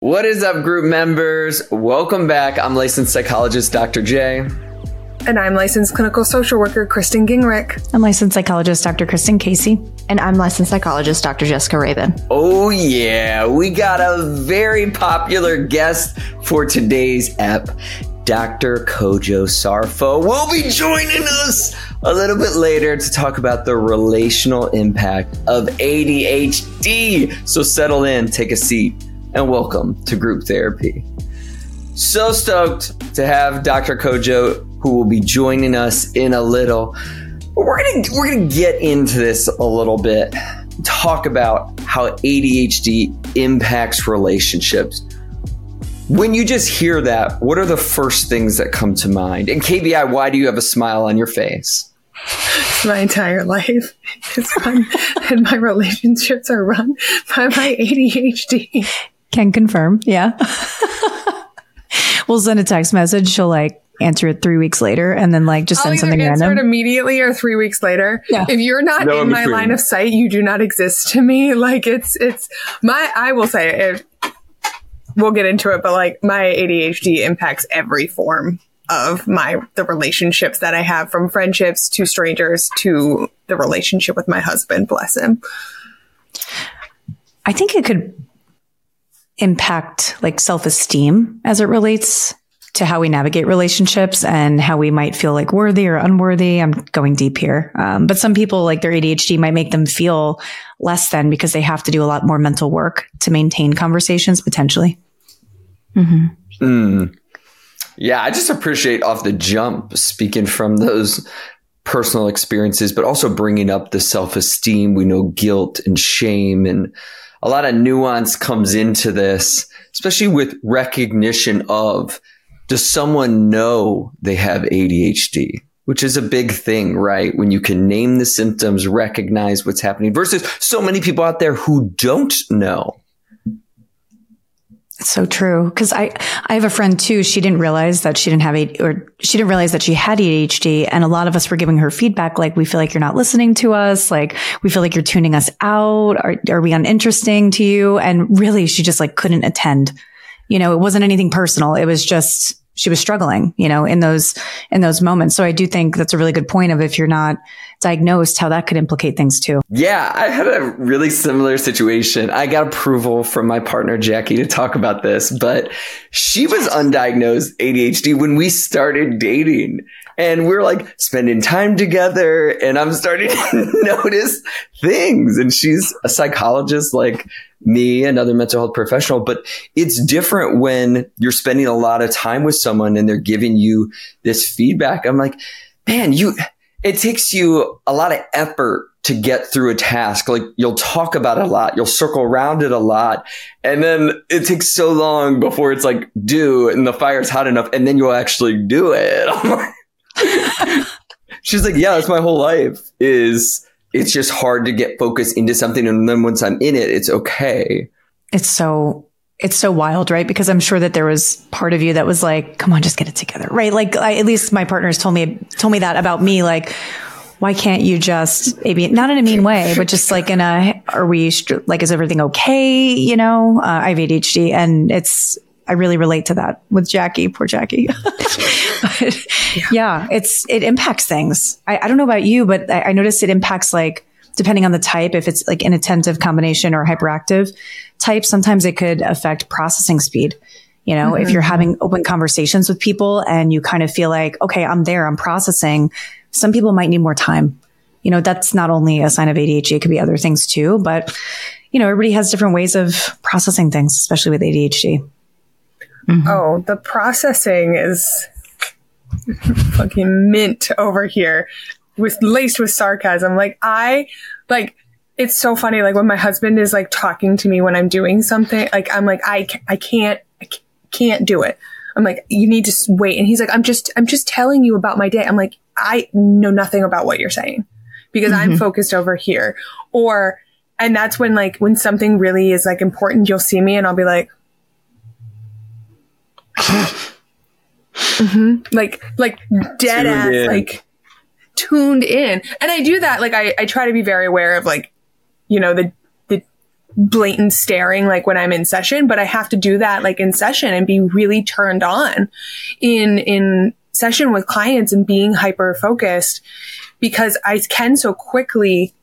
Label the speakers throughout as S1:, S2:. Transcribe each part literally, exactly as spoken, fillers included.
S1: What is up, group members? Welcome back. I'm licensed psychologist Doctor J.
S2: And I'm licensed clinical social worker Kristen Gingrich.
S3: I'm licensed psychologist Doctor Kristen Casey.
S4: And I'm licensed psychologist Doctor Jessica Raven.
S1: Oh yeah, we got a very popular guest for today's ep. Doctor Kojo Sarfo will be joining us a little bit later to talk about the relational impact of A D H D. So settle in, take a seat, and welcome to group therapy. So stoked to have Doctor Kojo, who will be joining us in a little. We're gonna we're gonna get into this a little bit, talk about how A D H D impacts relationships. When you just hear that, what are the first things that come to mind? And K B I, why do you have a smile on your face?
S2: My entire life is run, and my relationships are run by my A D H D.
S3: Can confirm, yeah. We'll send a text message. She'll like answer it three weeks later, and then like just
S2: I'll
S3: send something
S2: either answer
S3: random.
S2: It immediately or three weeks later.
S3: Yeah.
S2: If you're not
S1: No
S2: in
S1: in
S2: my
S1: between.
S2: line of sight, you do not exist to me. Like it's it's my. I will say it. We'll get into it, but like my A D H D impacts every form of my the relationships that I have, from friendships to strangers to the relationship with my husband. Bless him.
S3: I think it could impact like self-esteem as it relates to how we navigate relationships and how we might feel like worthy or unworthy. I'm going deep here. Um, but some people, like their A D H D might make them feel less than because they have to do a lot more mental work to maintain conversations potentially. Mm-hmm.
S1: Mm. Yeah, I just appreciate off the jump speaking from those personal experiences, but also bringing up the self-esteem. We know guilt and shame and a lot of nuance comes into this, especially with recognition of, does someone know they have A D H D? Which is a big thing, right? When you can name the symptoms, recognize what's happening versus so many people out there who don't know.
S3: It's so true. Because I, I have a friend too. She didn't realize that she didn't have a, or she didn't realize that she had A D H D. And a lot of us were giving her feedback. Like, we feel like you're not listening to us. Like, we feel like you're tuning us out. Are, are we uninteresting to you? And really, she just like couldn't attend. You know, it wasn't anything personal. It was just, she was struggling, you know, in those, in those moments. So I do think that's a really good point of, if you're not diagnosed, how that could implicate things too.
S1: Yeah, I had a really similar situation. I got approval from my partner, Jackie, to talk about this, but she was undiagnosed A D H D when we started dating. And we're like spending time together and I'm starting to notice things. And she's a psychologist like me, another mental health professional, but it's different when you're spending a lot of time with someone and they're giving you this feedback. I'm like, man, you, it takes you a lot of effort to get through a task. Like, you'll talk about it a lot, you'll circle around it a lot. And then it takes so long before it's like due and the fire's hot enough. And then you'll actually do it. I'm like, she's like, yeah, that's my whole life. Is it's just hard to get focused into something. And then once I'm in it, it's okay.
S3: It's so, it's so wild, right? Because I'm sure that there was part of you that was like, come on, just get it together, right? Like, I, at least my partners told me, told me that about me. Like, why can't you just maybe not in a mean way, but just like in a, are we str- like, is everything okay? You know, uh, I have A D H D and it's, I really relate to that with Jackie, poor Jackie. But yeah. yeah, it's, it impacts things. I, I don't know about you, but I, I noticed it impacts, like, depending on the type, if it's like inattentive combination or hyperactive type, sometimes it could affect processing speed. You know, mm-hmm. if you're having open conversations with people and you kind of feel like, okay, I'm there, I'm processing. Some people might need more time. You know, that's not only a sign of A D H D, it could be other things too, but you know, everybody has different ways of processing things, especially with A D H D.
S2: Mm-hmm. Oh, the processing is fucking mint over here, with laced with sarcasm. Like I, like, it's so funny. Like when my husband is like talking to me when I'm doing something, like I'm like, I, I can't, I can't do it. I'm like, you need to wait. And he's like, I'm just, I'm just telling you about my day. I'm like, I know nothing about what you're saying because mm-hmm. I'm focused over here. Or, and that's when like, when something really is like important, you'll see me and I'll be like, mm-hmm. like, like dead ass, in. like tuned in. And I do that. Like, I, I try to be very aware of like, you know, the, the blatant staring like when I'm in session, but I have to do that like in session and be really turned on in, in session with clients and being hyper focused, because I can so quickly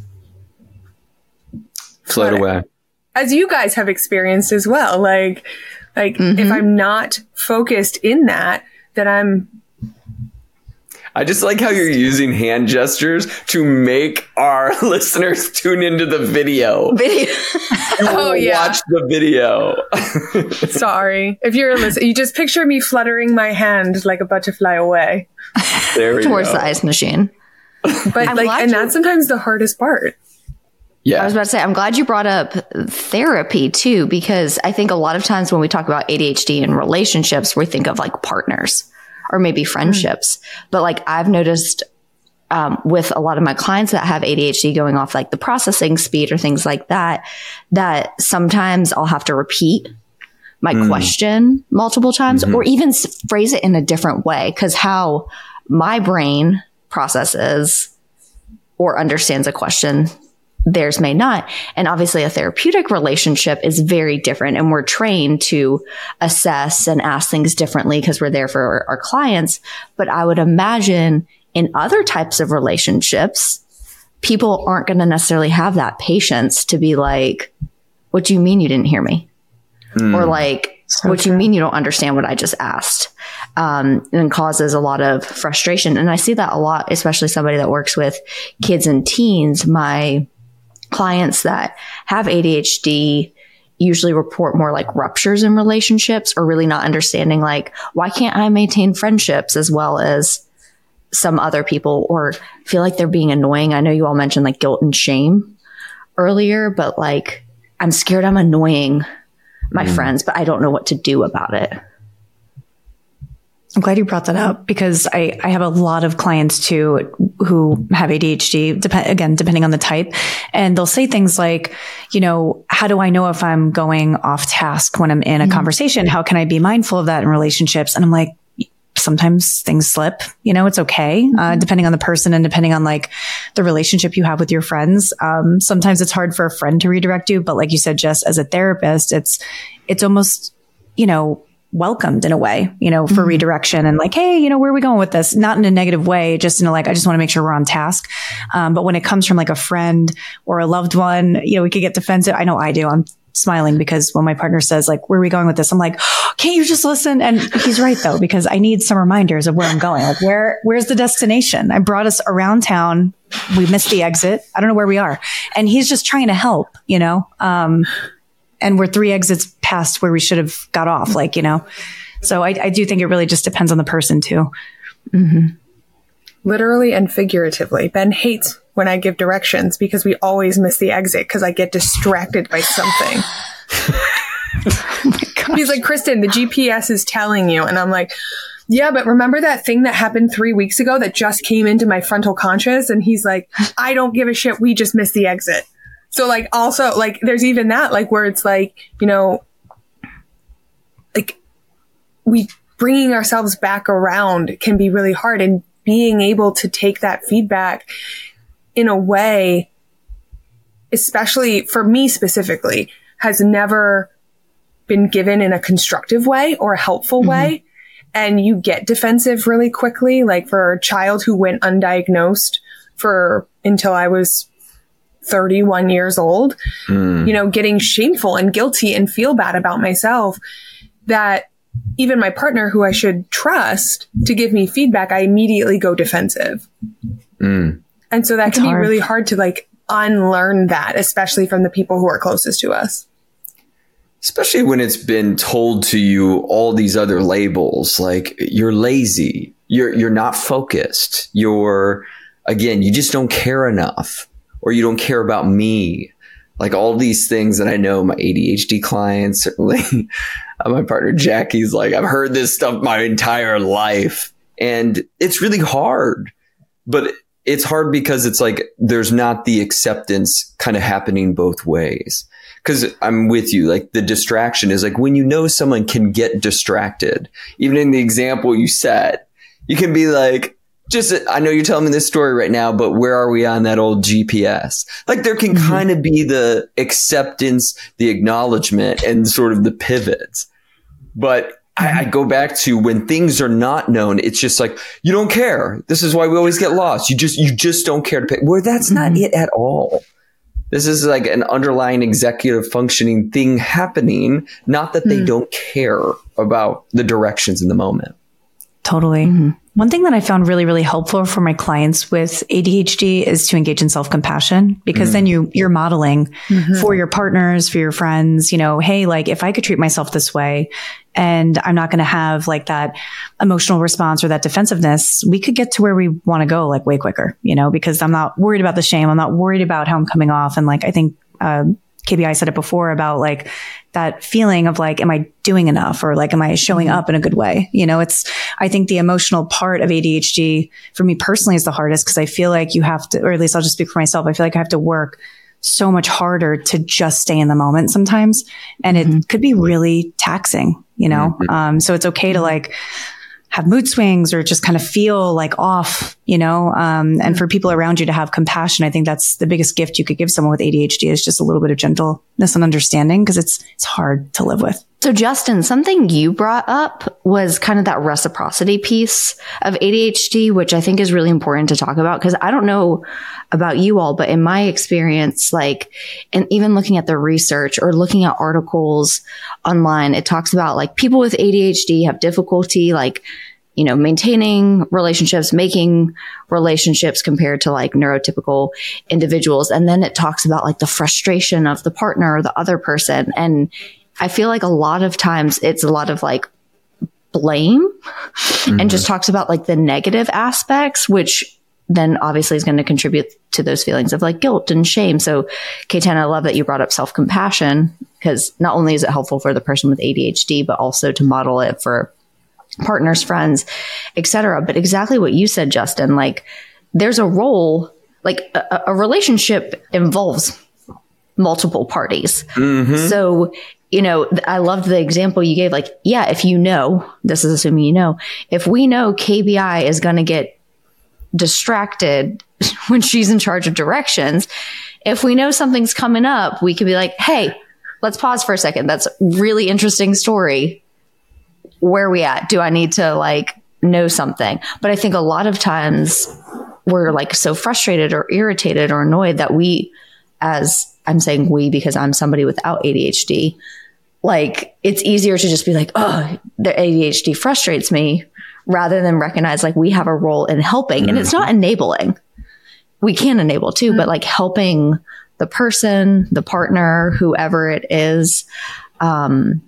S1: float away.
S2: As you guys have experienced as well. Like, like
S4: Mm-hmm.
S2: if I'm not focused in that, then I'm
S1: I just like how you're using hand gestures to make our listeners tune into the video.
S4: Video.
S2: Oh, yeah.
S1: Watch the video.
S2: sorry. If you're listening, you just picture me fluttering my hand like a butterfly away.
S1: There we
S4: Towards
S1: go.
S4: the ice machine.
S2: But
S4: I'm
S2: like,
S4: glad
S2: and
S4: you-
S2: that's sometimes the hardest part.
S1: Yeah.
S4: I was about to say, I'm glad you brought up therapy too, because I think a lot of times when we talk about A D H D and relationships, we think of like partners or maybe friendships. Mm. But like I've noticed um, with a lot of my clients that have A D H D going off like the processing speed or things like that, that sometimes I'll have to repeat my mm. question multiple times mm-hmm. or even s- phrase it in a different way, because how my brain processes or understands a question, theirs may not. And obviously a therapeutic relationship is very different. And we're trained to assess and ask things differently because we're there for our, our clients. But I would imagine in other types of relationships, people aren't going to necessarily have that patience to be like, what do you mean you didn't hear me? Mm. Or like, so what do you mean you don't understand what I just asked? Um, and causes a lot of frustration. And I see that a lot, especially somebody that works with kids and teens. My clients that have A D H D usually report more like ruptures in relationships or really not understanding like, why can't I maintain friendships as well as some other people, or feel like they're being annoying. I know you all mentioned like guilt and shame earlier, but like, I'm scared I'm annoying my mm. friends, but I don't know what to do about it.
S3: I'm glad you brought that up, because I, I have a lot of clients too who have A D H D, dep- again, depending on the type. And they'll say things like, you know, how do I know if I'm going off task when I'm in a mm-hmm. conversation? How can I be mindful of that in relationships? And I'm like, sometimes things slip, you know, it's okay. Mm-hmm. Uh, depending on the person and depending on like the relationship you have with your friends. Um, sometimes it's hard for a friend to redirect you, but like you said, just as a therapist, it's, it's almost, you know, welcomed in a way, you know, for mm-hmm. redirection and like, hey, you know, where are we going with this? Not in a negative way, just in a like, I just want to make sure we're on task. Um, but when it comes from like a friend or a loved one, you know, we could get defensive. I know I do. I'm smiling because when my partner says like, where are we going with this? I'm like, oh, can't you just listen? And he's right though, because I need some reminders of where I'm going. Like where, where's the destination? I brought us around town. We missed the exit. I don't know where we are. And he's just trying to help, you know? Um, and we're three exits past where we should have got off, like, you know? So I, I do think it really just depends on the person too. Mm-hmm.
S2: Literally and figuratively. Ben hates when I give directions because we always miss the exit because I get distracted by something.
S3: Oh my gosh.
S2: He's like, Kristen, the G P S is telling you. And I'm like, yeah, but remember that thing that happened three weeks ago that just came into my frontal conscious? And he's like, I don't give a shit. We just missed the exit. So like also like there's even that like where it's like, you know, like we bringing ourselves back around can be really hard, and being able to take that feedback in a way, especially for me specifically, has never been given in a constructive way or a helpful mm-hmm. way. And you get defensive really quickly. Like for a child who went undiagnosed for until I was thirty-one years old, mm. you know, getting shameful and guilty and feel bad about myself, that even my partner, who I should trust to give me feedback, I immediately go defensive. Mm. And so that it's can hard. be really hard to like unlearn that, especially from the people who are closest to us.
S1: Especially when it's been told to you all these other labels, like you're lazy, you're, you're not focused, you're, again, you just don't care enough. Or you don't care about me, like all these things that I know my A D H D clients, certainly my partner Jackie's like, I've heard this stuff my entire life, and it's really hard, but it's hard because it's like, there's not the acceptance kind of happening both ways. Cause I'm with you. Like the distraction is like when you know someone can get distracted, even in the example you said, you can be like, just, I know you're telling me this story right now, but where are we on that old G P S? Like there can mm-hmm. kind of be the acceptance, the acknowledgement, and sort of the pivots. But I, I go back to when things are not known, it's just like, you don't care. This is why we always get lost. You just, you just don't care to pay. Well, that's mm-hmm. not it at all. This is like an underlying executive functioning thing happening, not that they mm. don't care about the directions in the moment.
S3: Totally. Mm-hmm. One thing that I found really, really helpful for my clients with A D H D is to engage in self-compassion, because mm-hmm. then you, you're modeling mm-hmm. for your partners, for your friends, you know, hey, like if I could treat myself this way and I'm not going to have like that emotional response or that defensiveness, we could get to where we want to go like way quicker, you know, because I'm not worried about the shame. I'm not worried about how I'm coming off. And like, I think, uh, K B I said it before about like that feeling of like, am I doing enough? Or like, am I showing up in a good way? You know, it's, I think the emotional part of A D H D for me personally is the hardest, because I feel like you have to, or at least I'll just speak for myself. I feel like I have to work so much harder to just stay in the moment sometimes. And it mm-hmm. could be really taxing, you know? Mm-hmm. Um, so it's okay to like have mood swings or just kind of feel like off, you know, um, and for people around you to have compassion. I think that's the biggest gift you could give someone with A D H D, is just a little bit of gentleness and understanding, because it's, it's hard to live with.
S4: So Justin, something you brought up was kind of that reciprocity piece of A D H D, which I think is really important to talk about, because I don't know about you all, but in my experience, like, and even looking at the research or looking at articles online, it talks about like people with A D H D have difficulty, like, you know, maintaining relationships, making relationships compared to like neurotypical individuals. And then it talks about like the frustration of the partner or the other person. And I feel like a lot of times it's a lot of like blame mm-hmm. and just talks about like the negative aspects, which then obviously is going to contribute to those feelings of like guilt and shame. So Ketan, I love that you brought up self-compassion, because not only is it helpful for the person with A D H D, but also to model it for partners, friends, et cetera. But exactly what you said, Justin, like there's a role, like a, a relationship involves multiple parties. Mm-hmm. So, you know, I loved the example you gave, like, yeah, if you know, this is assuming you know, if we know K B I is going to get distracted when she's in charge of directions, if we know something's coming up, we could be like, hey, let's pause for a second. That's a really interesting story. Where are we at? Do I need to like know something? But I think a lot of times we're like so frustrated or irritated or annoyed that we, as I'm saying we because I'm somebody without A D H D, like it's easier to just be like, oh, the A D H D frustrates me, rather than recognize like we have a role in helping. Mm-hmm. And it's not enabling. We can enable too, mm-hmm. but like helping the person, the partner, whoever it is, um,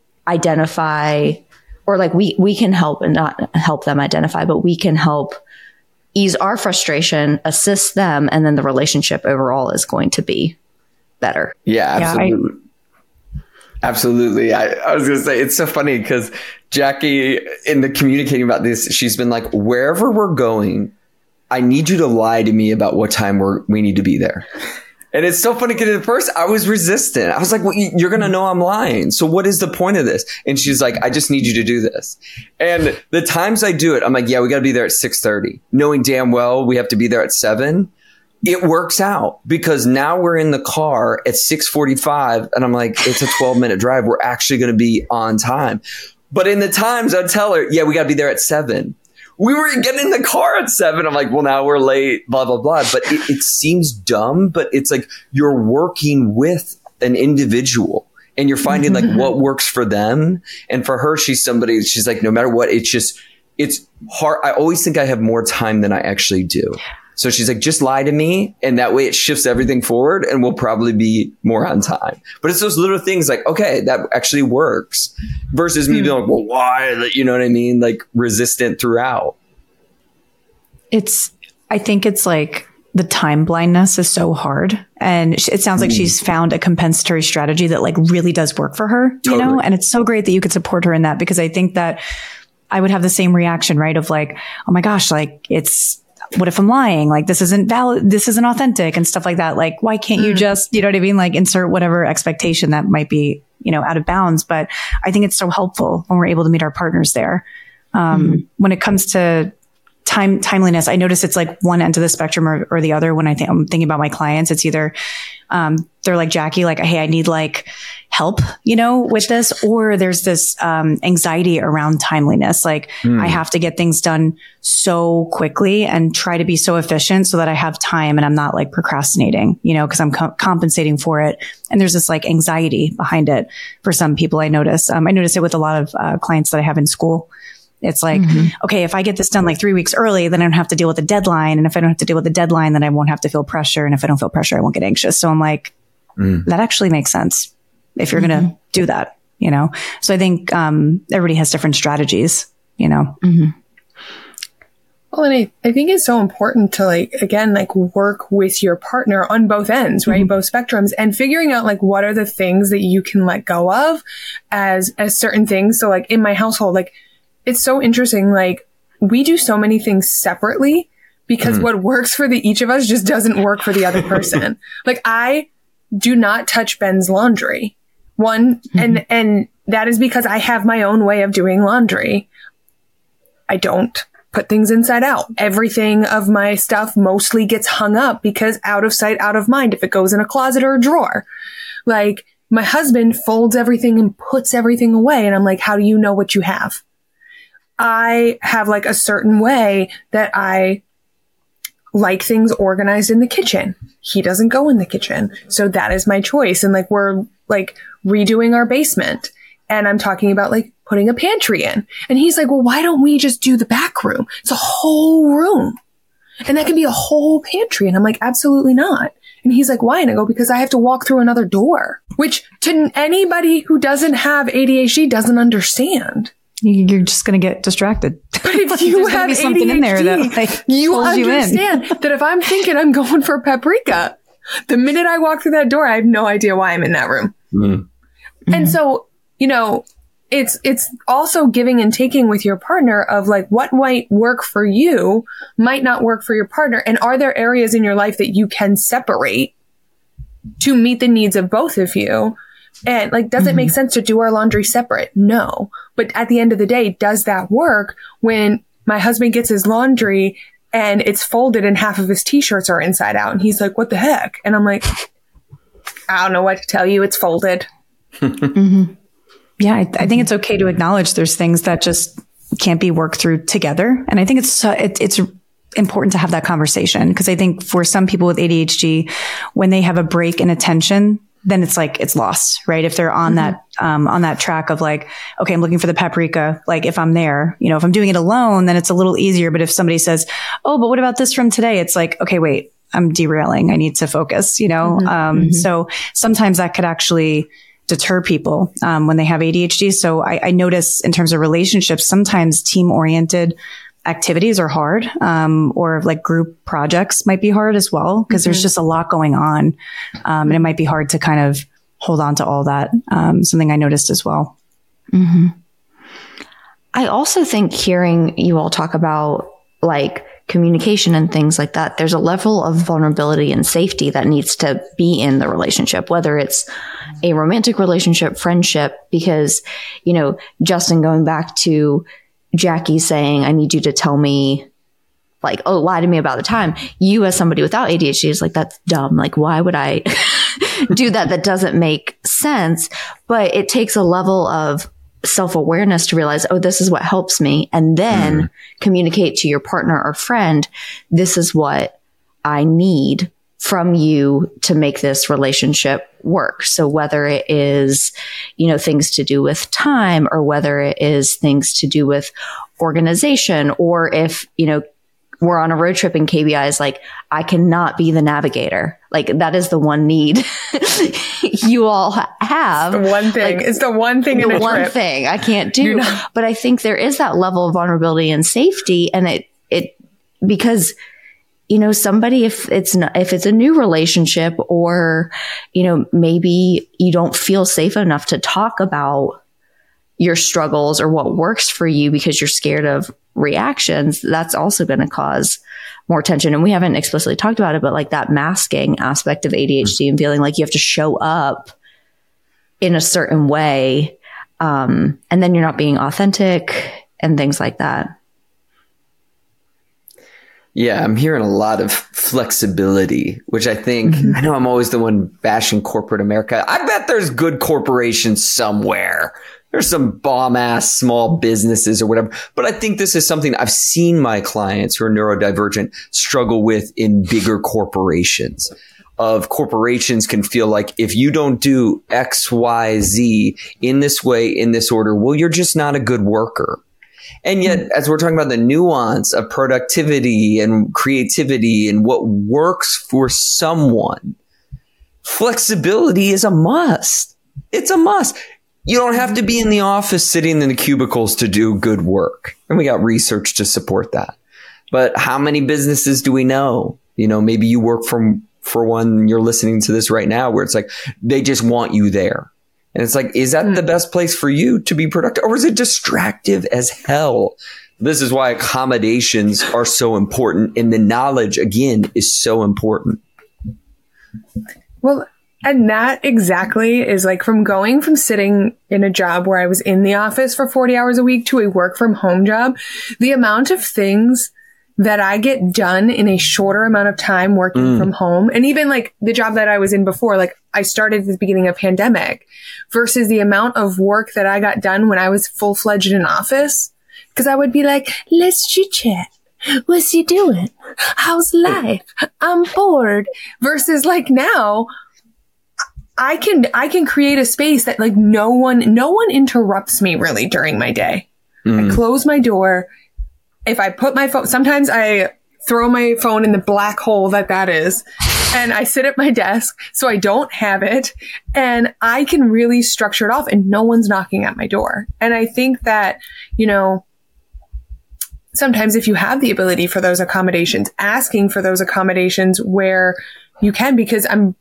S4: identify, or like we, we can help and not help them identify, but we can help ease our frustration, assist them, and then the relationship overall is going to be better.
S1: Yeah, absolutely. Yeah, I, absolutely. I, I was going to say, it's so funny because Jackie, in the communicating about this, she's been like, wherever we're going, I need you to lie to me about what time we're, we need to be there. And it's so funny because at first I was resistant. I was like, well, you're going to know I'm lying. So what is the point of this? And she's like, I just need you to do this. And the times I do it, I'm like, yeah, we got to be there at six thirty, knowing damn well we have to be there at seven. It works out because now we're in the car at six forty-five and I'm like, it's a twelve minute drive. We're actually going to be on time. But in the times I'd tell her, yeah, we got to be there at seven. We were getting in the car at seven. I'm like, well, now we're late, blah, blah, blah. But it, it seems dumb, but it's like you're working with an individual and you're finding like what works for them. And for her, she's somebody, she's like, no matter what, it's just, it's hard. I always think I have more time than I actually do. So she's like, just lie to me. And that way it shifts everything forward and we'll probably be more on time. But it's those little things like, okay, that actually works versus me being like, well, why? You know what I mean? Like resistant throughout.
S3: It's, I think it's like the time blindness is so hard. And it sounds like mm. she's found a compensatory strategy that like really does work for her, you totally. know? And it's so great that you could support her in that, because I think that I would have the same reaction, right? Of like, oh my gosh, like it's, what if I'm lying? Like, this isn't valid. This isn't authentic and stuff like that. Like, why can't you just, you know what I mean? Like insert whatever expectation that might be, you know, out of bounds. But I think it's so helpful when we're able to meet our partners there. Um, mm-hmm. When it comes to time, timeliness, I notice it's like one end of the spectrum or, or the other. When I think I'm thinking about my clients, it's either, um, they're like, Jackie, like, hey, I need like help, you know, with this, or there's this, um, anxiety around timeliness. Like mm. I have to get things done so quickly and try to be so efficient so that I have time and I'm not like procrastinating, you know, cause I'm co- compensating for it. And there's this like anxiety behind it for some people. I notice, um, I notice it with a lot of uh, clients that I have in school. It's like, mm-hmm. okay, if I get this done like three weeks early, then I don't have to deal with the deadline. And if I don't have to deal with the deadline, then I won't have to feel pressure. And if I don't feel pressure, I won't get anxious. So I'm like, mm. that actually makes sense if you're mm-hmm. going to do that, you know? So I think, um, everybody has different strategies, you know?
S2: Mm-hmm. Well, and I, I think it's so important to like, again, like work with your partner on both ends, right? Mm-hmm. Both spectrums, and figuring out like, what are the things that you can let go of as, as certain things. So like in my household, like, it's so interesting. Like we do so many things separately because mm. what works for the each of us just doesn't work for the other person. Like I do not touch Ben's laundry. One, mm-hmm. and, and that is because I have my own way of doing laundry. I don't put things inside out. Everything of my stuff mostly gets hung up because out of sight, out of mind, if it goes in a closet or a drawer. Like my husband folds everything and puts everything away. And I'm like, how do you know what you have? I have like a certain way that I like things organized in the kitchen. He doesn't go in the kitchen. So that is my choice. And like, we're like redoing our basement and I'm talking about like putting a pantry in. And he's like, well, why don't we just do the back room? It's a whole room. And that can be a whole pantry. And I'm like, absolutely not. And he's like, why? And I go, because I have to walk through another door, which to anybody who doesn't have A D H D doesn't understand.
S3: You're just going to get distracted.
S2: But if you have A D H D, something in there that, like, you understand you that if I'm thinking I'm going for paprika, the minute I walk through that door, I have no idea why I'm in that room. Mm-hmm. And so, you know, it's, it's also giving and taking with your partner of like what might work for you might not work for your partner. And are there areas in your life that you can separate to meet the needs of both of you? And like, does mm-hmm. it make sense to do our laundry separate? No. But at the end of the day, does that work when my husband gets his laundry and it's folded and half of his t-shirts are inside out? And he's like, what the heck? And I'm like, I don't know what to tell you. It's folded.
S3: mm-hmm. Yeah. I, I think it's okay to acknowledge there's things that just can't be worked through together. And I think it's, uh, it, it's important to have that conversation because I think for some people with A D H D, when they have a break in attention, then it's like, it's lost, right? If they're on mm-hmm. that, um, on that track of like, okay, I'm looking for the paprika. Like if I'm there, you know, if I'm doing it alone, then it's a little easier. But if somebody says, oh, but what about this from today? It's like, okay, wait, I'm derailing. I need to focus, you know? Mm-hmm. Um, mm-hmm. So sometimes that could actually deter people, um, when they have A D H D. So I, I notice in terms of relationships, sometimes team oriented activities are hard, um, or like group projects might be hard as well, because mm-hmm. there's just a lot going on. Um, and it might be hard to kind of hold on to all that. Um, something I noticed as well.
S4: Mm-hmm. I also think hearing you all talk about like communication and things like that, there's a level of vulnerability and safety that needs to be in the relationship, whether it's a romantic relationship, friendship, because, you know, Justin, going back to Jackie saying, I need you to tell me, like, oh, lie to me about the time. You as somebody without A D H D is like, that's dumb. Like, why would I do that? That doesn't make sense. But it takes a level of self-awareness to realize, oh, this is what helps me. And then mm. communicate to your partner or friend, this is what I need from you to make this relationship work. So whether it is, you know, things to do with time, or whether it is things to do with organization, or if, you know, we're on a road trip and K B I is like, I cannot be the navigator. Like that is the one need you all have.
S2: It's the one thing. Like, it's the one thing
S4: the
S2: in a
S4: one
S2: trip.
S4: thing I can't do. But I think there is that level of vulnerability and safety, and it it because you know, somebody, if it's not, if it's a new relationship, or, you know, maybe you don't feel safe enough to talk about your struggles or what works for you because you're scared of reactions, that's also going to cause more tension. And we haven't explicitly talked about it, but like that masking aspect of A D H D and feeling like you have to show up in a certain way. Um, and then you're not being authentic and things like that.
S1: Yeah, I'm hearing a lot of flexibility, which I think, mm-hmm. I know I'm always the one bashing corporate America. I bet there's good corporations somewhere. There's some bomb ass small businesses or whatever. But I think this is something I've seen my clients who are neurodivergent struggle with in bigger corporations. Of corporations can feel like if you don't do X, Y, Z in this way, in this order, well, you're just not a good worker. And yet, as we're talking about the nuance of productivity and creativity and what works for someone, flexibility is a must. It's a must. You don't have to be in the office sitting in the cubicles to do good work. And we got research to support that. But how many businesses do we know? You know, maybe you work from for one, you're listening to this right now where it's like, they just want you there. And it's like, is that the best place for you to be productive? Or is it distractive as hell? This is why accommodations are so important. And the knowledge, again, is so important.
S2: Well, and that exactly is like from going from sitting in a job where I was in the office for forty hours a week to a work from home job, the amount of things that I get done in a shorter amount of time working mm. from home. And even like the job that I was in before, like I started at the beginning of pandemic versus the amount of work that I got done when I was full fledged in office. Cause I would be like, let's chit chat. What's you doing? How's life? I'm bored. Versus like now I can, I can create a space that like no one, no one interrupts me really during my day. Mm. I close my door. If I put my phone, sometimes I throw my phone in the black hole that that is, and I sit at my desk so I don't have it, and I can really structure it off and no one's knocking at my door. And I think that, you know, sometimes if you have the ability for those accommodations, asking for those accommodations where you can, because I'm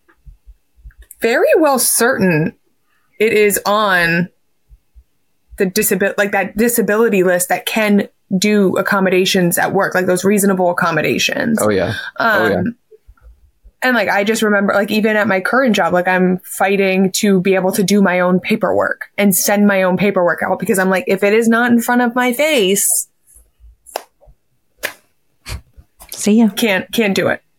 S2: very well certain it is on the disability, like that disability list that can do accommodations at work, like those reasonable accommodations.
S1: Oh yeah. Oh yeah.
S2: Um, and like, I just remember like even at my current job, like I'm fighting to be able to do my own paperwork and send my own paperwork out because I'm like, if it is not in front of my face,
S3: see ya.
S2: Can't, can't do it.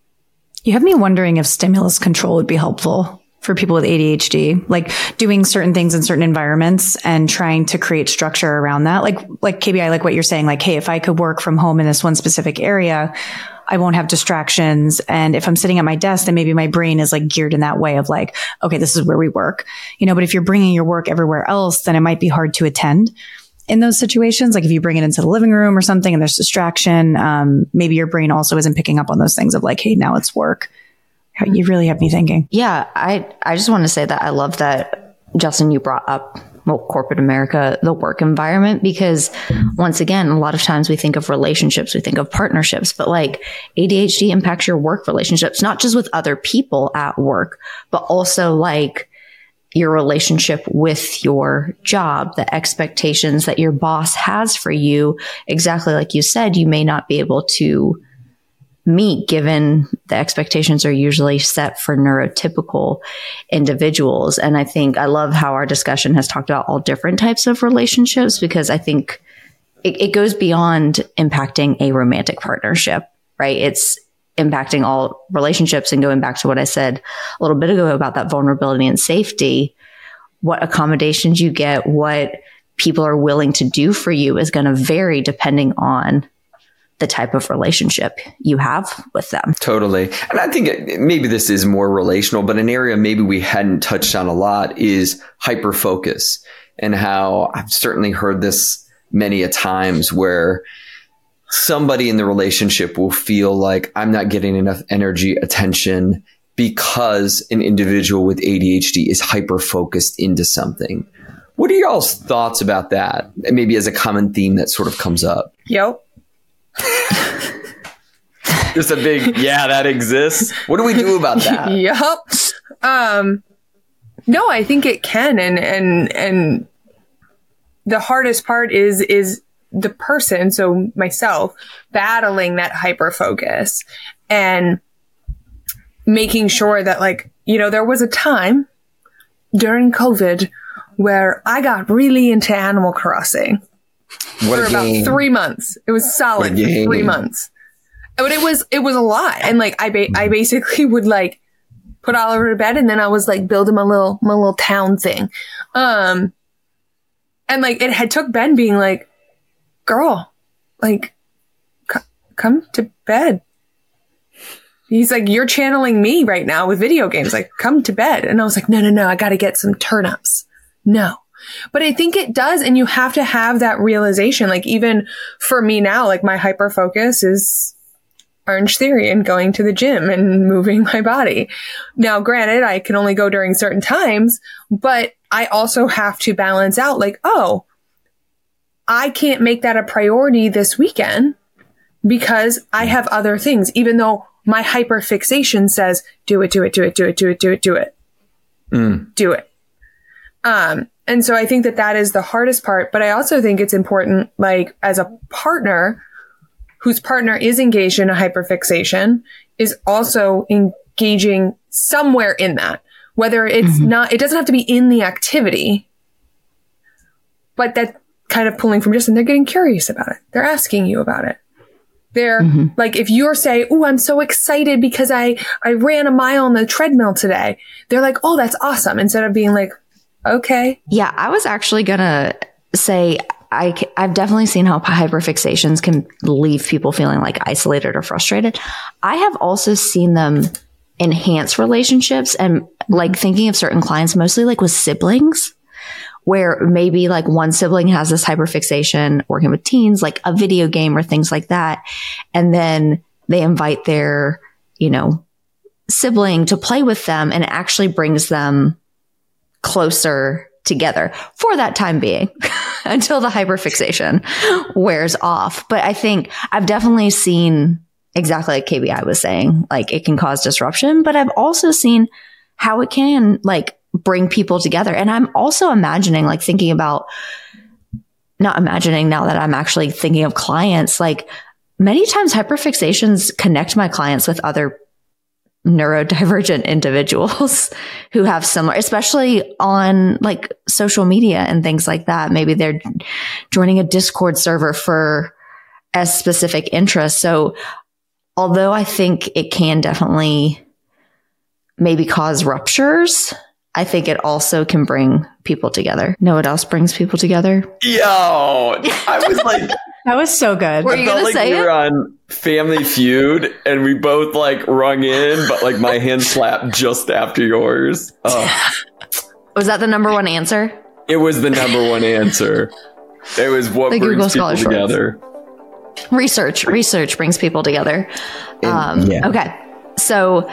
S3: You have me wondering if stimulus control would be helpful for people with A D H D, like doing certain things in certain environments and trying to create structure around that. Like, like K B, I like what you're saying. Like, hey, if I could work from home in this one specific area, I won't have distractions. And if I'm sitting at my desk, then maybe my brain is like geared in that way of like, okay, this is where we work, you know, but if you're bringing your work everywhere else, then it might be hard to attend in those situations. Like if you bring it into the living room or something and there's distraction, um, maybe your brain also isn't picking up on those things of like, hey, now it's work. You really have me thinking.
S4: Yeah, I, I just want to say that I love that, Justin, you brought up well, corporate America, the work environment, because once again, a lot of times we think of relationships, we think of partnerships, but like A D H D impacts your work relationships, not just with other people at work, but also like your relationship with your job, the expectations that your boss has for you. Exactly like you said, you may not be able to meet given the expectations are usually set for neurotypical individuals. And I think I love how our discussion has talked about all different types of relationships, because I think it, it goes beyond impacting a romantic partnership, right? It's impacting all relationships. And going back to what I said a little bit ago about that vulnerability and safety, what accommodations you get, what people are willing to do for you is going to vary depending on the type of relationship you have with them.
S1: Totally. And I think it, maybe this is more relational, but an area maybe we hadn't touched on a lot is hyperfocus, and how I've certainly heard this many a times where somebody in the relationship will feel like I'm not getting enough energy, attention, because an individual with A D H D is hyper-focused into something. What are y'all's thoughts about that? Maybe as a common theme that sort of comes up.
S2: Yep.
S1: Just a big, yeah, that exists. What do we do about that?
S2: Yep. Um, no, I think it can. And, and, and the hardest part is, is the person. So myself battling that hyper focus and making sure that, like, you know, there was a time during COVID where I got really into Animal Crossing.
S1: What
S2: for about three months. It was solid for three months. But it was, it was a lot. And like, I, ba- I basically would like put Oliver to bed, and then I was like build him a little, my little town thing. Um, and like, it had took Ben being like, girl, like, c- come to bed. He's like, you're channeling me right now with video games. Like, come to bed. And I was like, no, no, no, I got to get some turnips. No. But I think it does. And you have to have that realization. Like, even for me now, like my hyper focus is Orange Theory and going to the gym and moving my body. Now, granted, I can only go during certain times, but I also have to balance out like, oh, I can't make that a priority this weekend because I have other things, even though my hyper fixation says, do it, do it, do it, do it, do it, do it, do it,
S1: Mm.
S2: do it. Um, and so I think that that is the hardest part, but I also think it's important, like as a partner whose partner is engaged in a hyperfixation is also engaging somewhere in that, whether it's mm-hmm. not, it doesn't have to be in the activity, but that kind of pulling from just, and they're getting curious about it. They're asking you about it. They're mm-hmm. like, if you're say, oh, I'm so excited because I, I ran a mile on the treadmill today. They're like, oh, that's awesome. Instead of being like, okay.
S4: Yeah. I was actually going to say, I, I've definitely seen how hyperfixations can leave people feeling like isolated or frustrated. I have also seen them enhance relationships and like thinking of certain clients, mostly like with siblings, where maybe like one sibling has this hyperfixation working with teens, like a video game or things like that. And then they invite their, you know, sibling to play with them, and it actually brings them closer together for that time being until the hyperfixation wears off. But I think I've definitely seen exactly like K B I was saying, like it can cause disruption, but I've also seen how it can like bring people together. And I'm also imagining, like thinking about, not imagining now that I'm actually thinking of clients, like many times hyperfixations connect my clients with other neurodivergent individuals who have similar, especially on like social media and things like that. Maybe they're joining a Discord server for a specific interest. So although I think it can definitely maybe cause ruptures, I think it also can bring people together. Know what else brings people together?
S1: Yo, I was like,
S3: that was so good.
S4: Were you
S1: I felt
S4: gonna
S1: like
S4: say
S1: we
S4: it?
S1: were on Family Feud, and we both like rung in, but like my hand slapped just after yours. Oh.
S4: Was that the number one answer?
S1: It was the number one answer. It was what
S4: The
S1: brings
S4: Google
S1: people
S4: Scholar
S1: together.
S4: Research, research brings people together. Um,
S1: And, yeah.
S4: Okay, so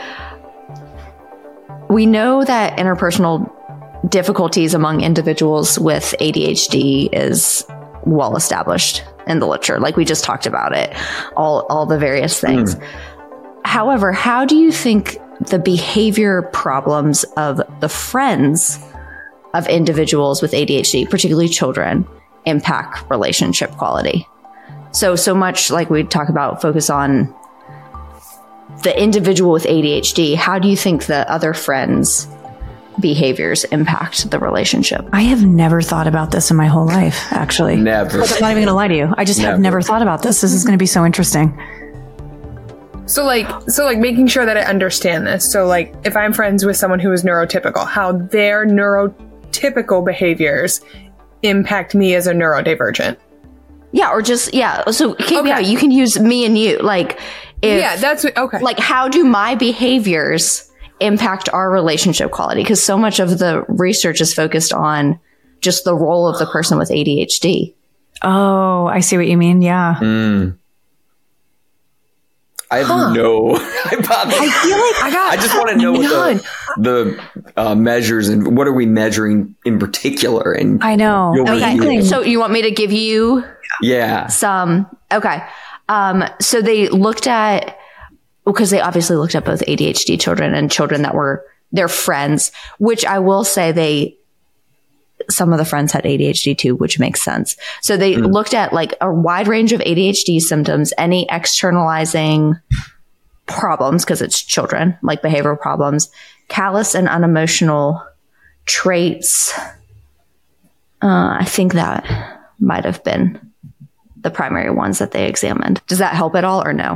S4: we know that interpersonal difficulties among individuals with A D H D is well established in the literature. Like we just talked about it, all, all the various things. Mm. However, how do you think the behavior problems of the friends of individuals with A D H D, particularly children, impact relationship quality? So, so much like we talk about focus on the individual with A D H D, how do you think the other friends' behaviors impact the relationship?
S3: I have never thought about this in my whole life, actually.
S1: Never.
S3: I'm not even going to lie to you. I just never. have never thought about this. This is going to be so interesting.
S2: So like, so like making sure that I understand this. So like if I'm friends with someone who is neurotypical, how their neurotypical behaviors impact me as a neurodivergent.
S4: Yeah. Or just, yeah. So K B I,
S2: Okay.
S4: you can use me and you. Like, if,
S2: yeah, that's okay.
S4: Like, how do my behaviors impact our relationship quality? Because so much of the research is focused on just the role of the person with A D H D.
S3: Oh, I see what you mean. Yeah.
S1: Mm. I have
S2: Huh.
S1: no hypothesis.
S2: I feel like I got.
S1: I just want to know
S2: none.
S1: what the, the uh, measures and what are we measuring in particular. And
S3: I know.
S1: you'll
S4: Okay.
S1: reveal.
S4: So you want me to give you
S1: Yeah.
S4: some? Okay. Um, so they looked at, because they obviously looked at both A D H D children and children that were their friends, which I will say they, some of the friends had A D H D too, which makes sense. So they mm. looked at like a wide range of A D H D symptoms, any externalizing problems, because it's children, like behavioral problems, callous and unemotional traits. Uh, I think that might have been the primary ones that they examined. Does that help at all or no?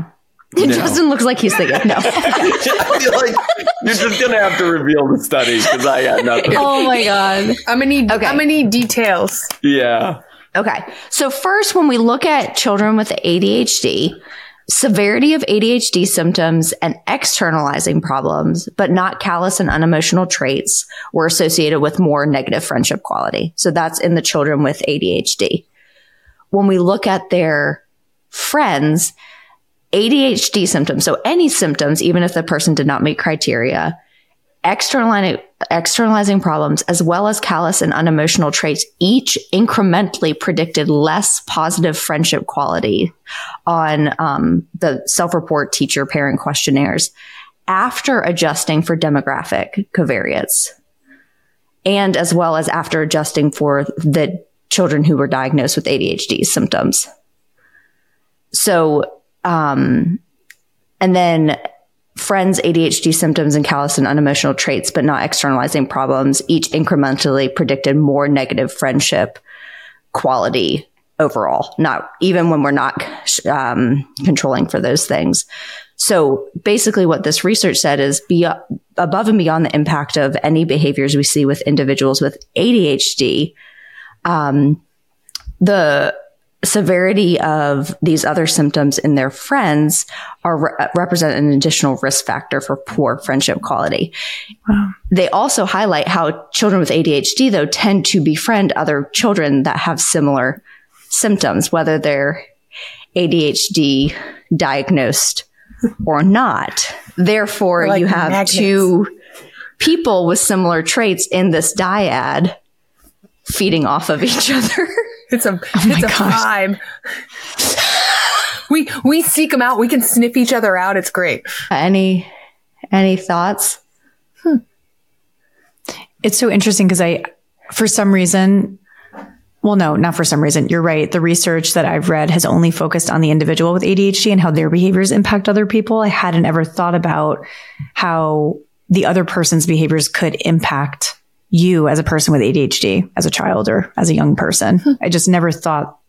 S1: No.
S4: Justin looks like he's thinking, no.
S1: I feel like you're just going to have to reveal the study because I got nothing.
S4: Oh my God.
S2: I'm gonna need,
S4: Okay.
S2: I'm gonna need details.
S1: Yeah.
S4: Okay. So first, when we look at children with A D H D, severity of A D H D symptoms and externalizing problems, but not callous and unemotional traits, were associated with more negative friendship quality. So that's in the children with A D H D. When we look at their friends, A D H D symptoms, so any symptoms, even if the person did not meet criteria, externalizing, externalizing problems, as well as callous and unemotional traits, each incrementally predicted less positive friendship quality on um, the self-report teacher parent questionnaires after adjusting for demographic covariates, and as well as after adjusting for the children who were diagnosed with A D H D symptoms. So, um, and then friends' A D H D symptoms and callous and unemotional traits, but not externalizing problems, each incrementally predicted more negative friendship quality overall, not even when we're not um, controlling for those things. So basically what this research said is be above and beyond the impact of any behaviors we see with individuals with A D H D, um, the severity of these other symptoms in their friends are re- represent an additional risk factor for poor friendship quality. Wow. They also highlight how children with A D H D, though, tend to befriend other children that have similar symptoms, whether they're A D H D diagnosed or not. Therefore, like you have magnets. Two people with similar traits in this dyad feeding off of each other.
S2: It's a, oh it's a vibe. we, we seek them out. We can sniff each other out. It's great.
S4: Any, any thoughts?
S3: Hmm. It's so interesting because I, for some reason, well, no, not for some reason. You're right. The research that I've read has only focused on the individual with A D H D and how their behaviors impact other people. I hadn't ever thought about how the other person's behaviors could impact you as a person with A D H D, as a child or as a young person. I just never thought,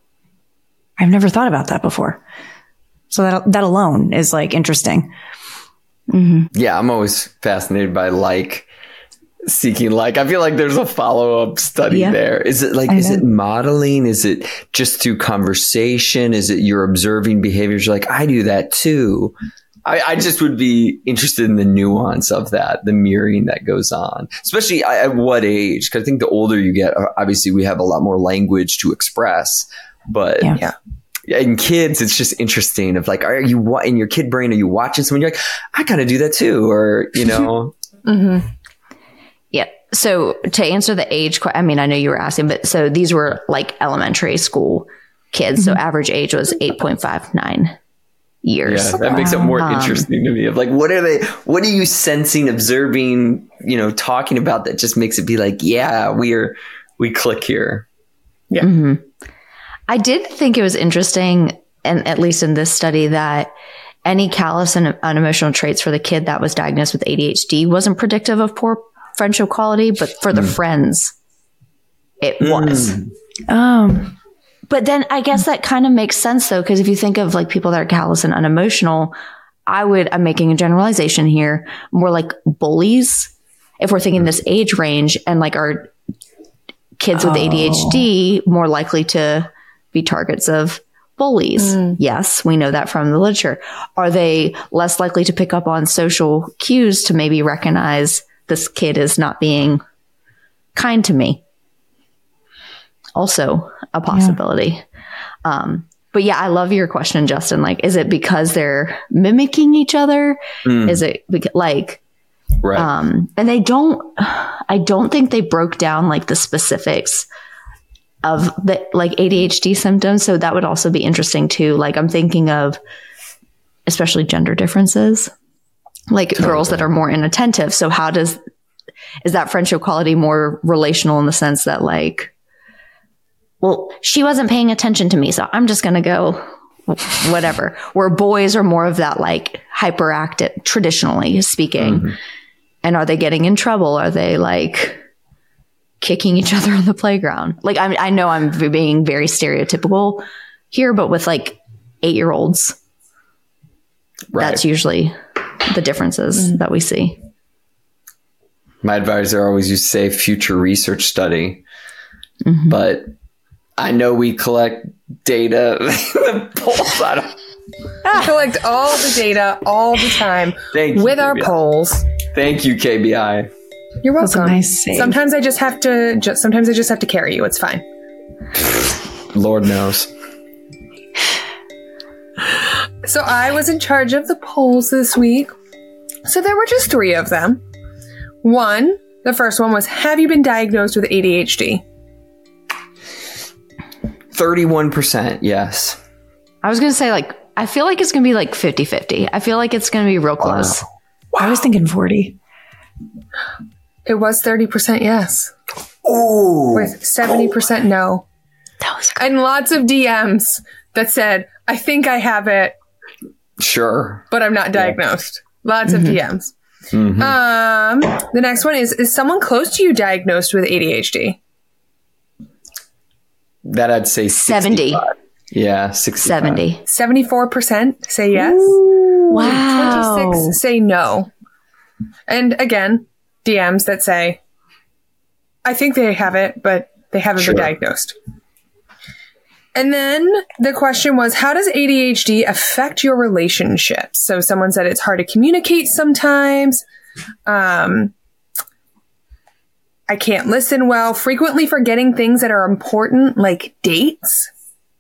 S3: I've never thought about that before. So that, that alone is like interesting.
S1: Mm-hmm. Yeah. I'm always fascinated by like seeking, like, I feel like there's a follow-up study yeah. there. Is it like, is it modeling? Is it just through conversation? Is it you're observing behaviors? You're like, I do that too. I, I just would be interested in the nuance of that, the mirroring that goes on, especially at what age? Because I think the older you get, obviously we have a lot more language to express, but yeah. yeah. In kids, it's just interesting of like, are you in your kid brain? Are you watching someone? You're like, I kind of do that too. Or, you know,
S4: mm-hmm. Yeah. So to answer the age, I mean, I know you were asking, but so these were like elementary school kids. Mm-hmm. So average age was eight point five nine. Years.
S1: Yeah, that makes it more um, interesting to me of like, what are they, what are you sensing, observing, you know, talking about that just makes it be like, yeah, we are, we click here.
S2: Yeah.
S4: Mm-hmm. I did think it was interesting, and at least in this study, that any callous and unemotional traits for the kid that was diagnosed with A D H D wasn't predictive of poor friendship quality, but for the mm. friends, it mm. was. Um, But then I guess that kind of makes sense though, because if you think of like people that are callous and unemotional, I would, I'm making a generalization here, more like bullies. If we're thinking this age range and like our kids with oh. A D H D more likely to be targets of bullies. Mm. Yes, we know that from the literature. Are they less likely to pick up on social cues to maybe recognize this kid is not being kind to me? Also a possibility. Yeah. Um, but yeah, I love your question, Justin. Like, is it because they're mimicking each other? Mm. Is it beca- like, right. um, and they don't, I don't think they broke down like the specifics of the like A D H D symptoms. So that would also be interesting too. Like I'm thinking of especially gender differences, like totally. Girls that are more inattentive. So how does, is that friendship quality more relational in the sense that like, well, she wasn't paying attention to me, so I'm just going to go whatever. Where boys are more of that like hyperactive, traditionally speaking. Mm-hmm. And are they getting in trouble? Are they like kicking each other on the playground? Like, I, I know I'm being very stereotypical here, but with like eight year olds,
S1: Right.
S4: That's usually the differences mm-hmm. that we see.
S1: My advisor always used to say future research study, mm-hmm. but I know we collect data. The polls, I don't...
S2: We collect all the data all the time
S1: Thank you,
S2: with our
S1: K B I.
S2: polls.
S1: Thank you, K B I.
S2: You're welcome.
S3: Nice save.
S2: Sometimes I just have to. Just, sometimes I just have to carry you. It's fine.
S1: Lord knows.
S2: So I was in charge of the polls this week. So there were just three of them. One, the first one was, have you been diagnosed with A D H D?
S1: thirty-one percent, yes.
S4: I was going to say, like, I feel like it's going to be like fifty-fifty. I feel like it's going to be real close.
S1: Wow.
S3: Wow. I was thinking forty.
S2: It was thirty percent yes.
S1: Ooh.
S2: With seventy percent no.
S4: That was great.
S2: And lots of D Ms that said, I think I have it.
S1: Sure.
S2: But I'm not diagnosed. Yeah. Lots
S3: mm-hmm.
S2: of D Ms.
S1: Mm-hmm.
S2: Um, the next one is, is someone close to you diagnosed with A D H D?
S1: That I'd say
S4: seventy.
S1: Yeah, sixty-five.
S4: seventy.
S2: seventy-four percent say yes.
S3: Ooh, wow.
S2: twenty-six say no. And again, D Ms that say, I think they have it, but they haven't
S1: Sure.
S2: been diagnosed. And then the question was, how does A D H D affect your relationships? So someone said it's hard to communicate sometimes. Um, I can't listen well, frequently forgetting things that are important, like dates.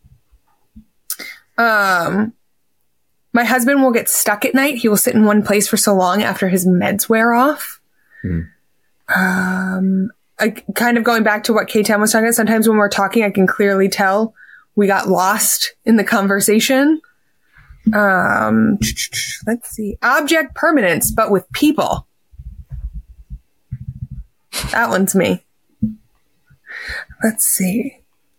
S2: Um, my husband will get stuck at night. He will sit in one place for so long after his meds wear off. Hmm. Um, I, kind of going back to what K-Town was talking about, sometimes when we're talking, I can clearly tell we got lost in the conversation. Um, let's see. Object permanence, but with people. That one's me. Let's see.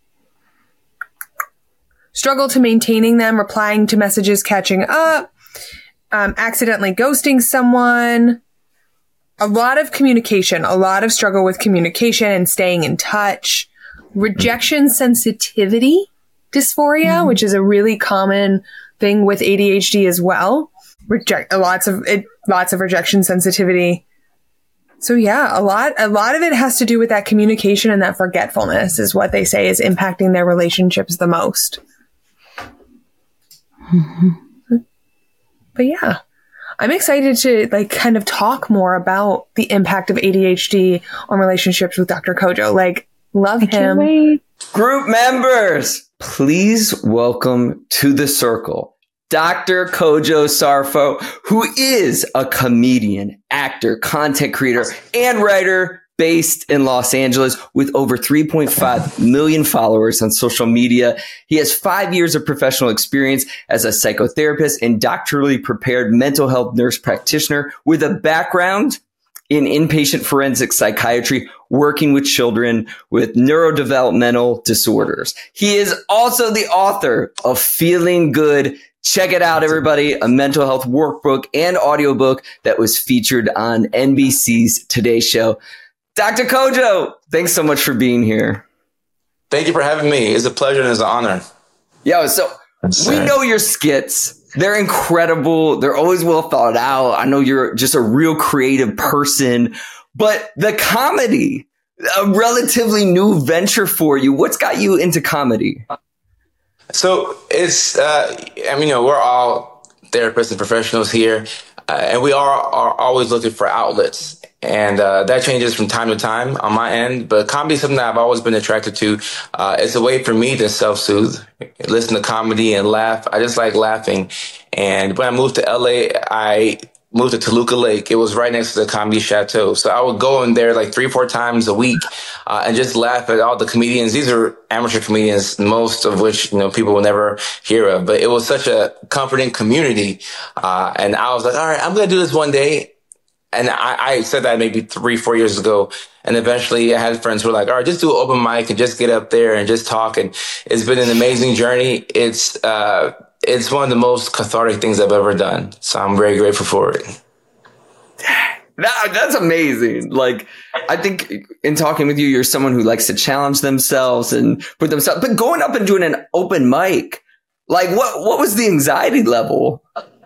S2: Struggle to maintaining them, replying to messages, catching up, um, accidentally ghosting someone. A lot of communication, a lot of struggle with communication and staying in touch. Rejection sensitivity dysphoria, mm-hmm. which is a really common thing with A D H D as well. Reject lots of it, lots of rejection sensitivity. So yeah, a lot, a lot of it has to do with that communication and that forgetfulness is what they say is impacting their relationships the most. Mm-hmm. But yeah, I'm excited to like kind of talk more about the impact of A D H D on relationships with Doctor Kojo. Like, love I him. Wait.
S1: Group members, please welcome to the circle Doctor Kojo Sarfo, who is a comedian, actor, content creator, and writer based in Los Angeles with over three point five million followers on social media. He has five years of professional experience as a psychotherapist and doctorally prepared mental health nurse practitioner with a background in inpatient forensic psychiatry, working with children with neurodevelopmental disorders. He is also the author of Feeling Good. Check it out, everybody. A mental health workbook and audiobook that was featured on N B C's Today Show. Doctor Kojo, thanks so much for being here.
S5: Thank you for having me. It's a pleasure and it's an honor.
S1: Yeah, so we know your skits. They're incredible. They're always well thought out. I know you're just a real creative person, but the comedy, a relatively new venture for you. What's got you into comedy?
S5: So it's, uh, I mean, you know, we're all therapists and professionals here, uh, and we are, are always looking for outlets. And uh, that changes from time to time on my end. But comedy is something that I've always been attracted to. Uh, it's a way for me to self-soothe, listen to comedy and laugh. I just like laughing. And when I moved to L A, I moved to Toluca Lake. It was right next to the Comedy Chateau. So I would go in there like three, four times a week uh, and just laugh at all the comedians. These are amateur comedians, most of which, you know, people will never hear of. But it was such a comforting community. Uh, and I was like, all right, I'm going to do this one day. And I, I said that maybe three, four years ago. And eventually I had friends who were like, all right, just do an open mic and just get up there and just talk. And it's been an amazing journey. It's, uh, it's one of the most cathartic things I've ever done. So I'm very grateful for it.
S1: That, that's amazing. Like, I think in talking with you, you're someone who likes to challenge themselves and put themselves, but going up and doing an open mic, like what, what was the anxiety level?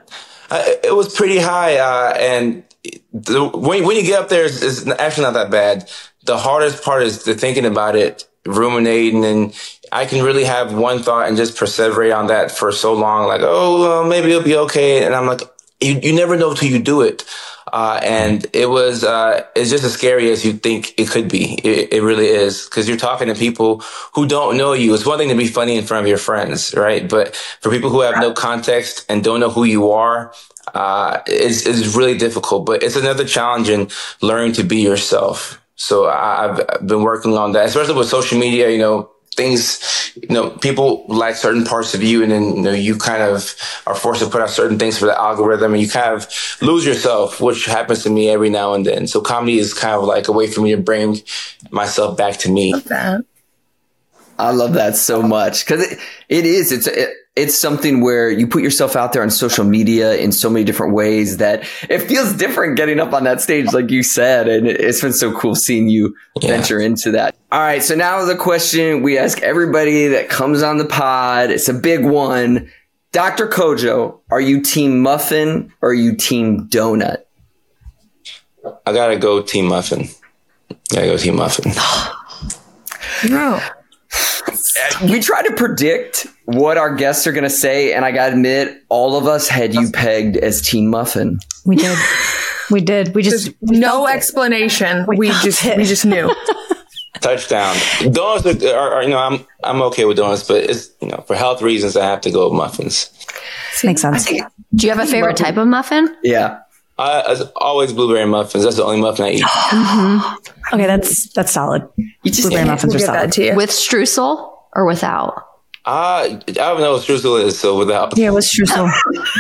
S5: Uh, it was pretty high, uh, and the, when when you get up there, it's, it's actually not that bad. The hardest part is the thinking about it, ruminating, and I can really have one thought and just perseverate on that for so long. Like, oh, well, maybe it'll be okay, and I'm like, you you never know till you do it. Uh, and it was, uh, it's just as scary as you think it could be. It, it really is. Cause you're talking to people who don't know you. It's one thing to be funny in front of your friends, right? But for people who have no context and don't know who you are, uh, it's, it's really difficult, but it's another challenge in learning to be yourself. So I've been working on that, especially with social media, you know, things, you know, people like certain parts of you, and then, you know, you kind of are forced to put out certain things for the algorithm, and you kind of lose yourself, which happens to me every now and then. So comedy is kind of like a way for me to bring myself back to me.
S2: Love that.
S1: I love that so much, because it, it is, it's, it, it's something where you put yourself out there on social media in so many different ways that it feels different getting up on that stage, like you said. And it's been so cool seeing you yeah. venture into that. All right. So now the question we ask everybody that comes on the pod, it's a big one. Doctor Kojo, are you team muffin or are you team donut?
S5: I gotta go team muffin. Gotta go team muffin.
S2: No.
S1: We try to predict what our guests are going to say, and I got to admit, all of us had you pegged as team muffin.
S3: We did. We did. We just
S2: we no explanation. We, we just it. we just knew.
S5: Touchdown. Donuts are, are, are, you know, I'm I'm okay with donuts, but it's, you know, for health reasons, I have to go with muffins.
S3: Makes sense.
S4: Do you have a favorite type of muffin?
S1: Yeah.
S5: Uh, it's always blueberry muffins. That's the only muffin I eat.
S3: Mm-hmm. Okay, that's that's solid.
S1: You just
S3: blueberry muffins
S2: we'll
S3: are solid.
S2: To you.
S4: With streusel or without?
S5: Uh, I don't know what streusel is, so without.
S3: Yeah, what's streusel?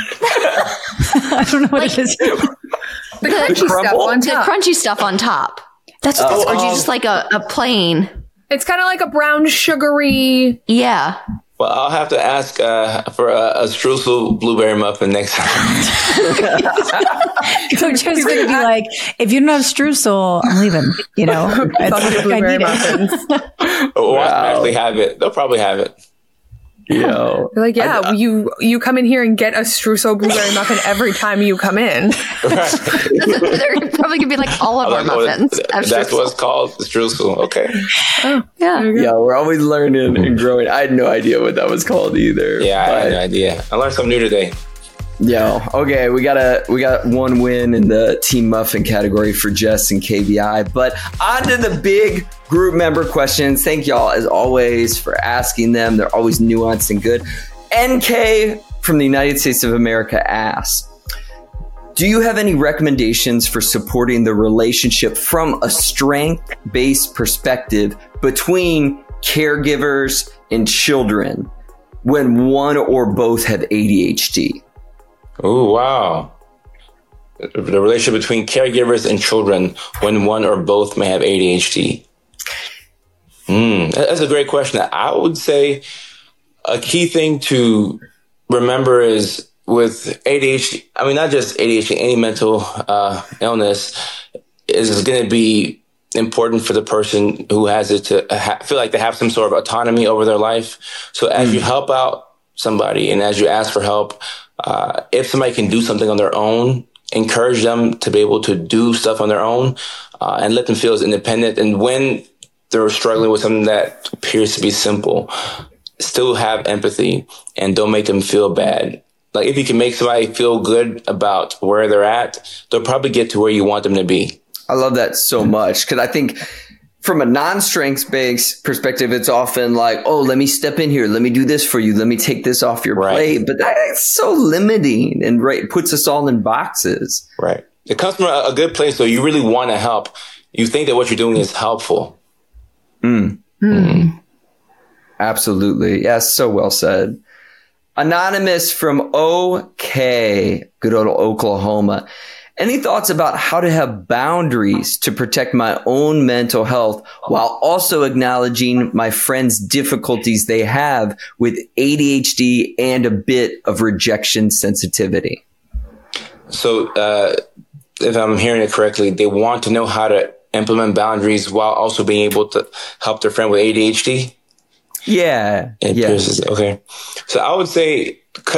S3: I don't know what
S4: like,
S3: it is.
S2: The, the crunchy stuff on top.
S4: The crunchy stuff on top. That's what
S1: oh,
S4: that's, or do you
S1: um,
S4: just like a, a plain?
S2: It's kind of like a brown sugary.
S4: Yeah.
S5: Well, I'll have to ask uh, for a, a streusel blueberry muffin next time.
S3: Coach is going to be like, if you don't have streusel, I'm leaving. You know, it's,
S2: blueberry muffins.
S5: Or
S1: Wow.
S5: I actually have it. They'll probably have it.
S1: Yo.
S2: They're like, yeah,
S1: I,
S2: you you come in here and get a streusel blueberry muffin every time you come in.
S5: Right.
S4: They're probably gonna be like all of our
S5: Like, oh,
S4: muffins.
S5: that- that's what's called the streusel. Okay.
S2: Oh,
S4: Yeah.
S1: yeah, we're always learning and growing. I had no idea what that was called either.
S5: Yeah, I
S1: but-
S5: had no idea. I learned something new today.
S1: Yo, okay, we got a we got one win in the team muffin category for Jess and K B I, but on to the big group member questions. Thank y'all as always for asking them. They're always nuanced and good. N K from the United States of America asks, do you have any recommendations for supporting the relationship from a strength-based perspective between caregivers and children when one or both have A D H D?
S5: Oh, wow. The relationship between caregivers and children when one or both may have A D H D. Mm, that's a great question. I would say a key thing to remember is with A D H D, I mean, not just A D H D, any mental uh, illness is going to be important for the person who has it to ha- feel like they have some sort of autonomy over their life. So as mm. you help out somebody and as you ask for help, Uh, if somebody can do something on their own, encourage them to be able to do stuff on their own uh, and let them feel as independent. And when they're struggling with something that appears to be simple, still have empathy and don't make them feel bad. Like if you can make somebody feel good about where they're at, they'll probably get to where you want them to be.
S1: I love that so much because I think from a non-strengths-based perspective, it's often like, oh, let me step in here. Let me do this for you. Let me take this off your
S5: right.
S1: plate. But that's so limiting and right puts us all in boxes.
S5: Right. It comes from a, a good place, so you really want to help. You think that what you're doing is helpful.
S1: Mm.
S2: Mm.
S1: Absolutely. Yes, so well said. Anonymous from OK, good old Oklahoma. Any thoughts about how to have boundaries to protect my own mental health while also acknowledging my friends' difficulties they have with A D H D and a bit of rejection sensitivity?
S5: So, uh, if I'm hearing it correctly, they want to know how to implement boundaries while also being able to help their friend with A D H D?
S1: Yeah.
S5: It
S1: yeah.
S5: pierces, okay. So I would say cut,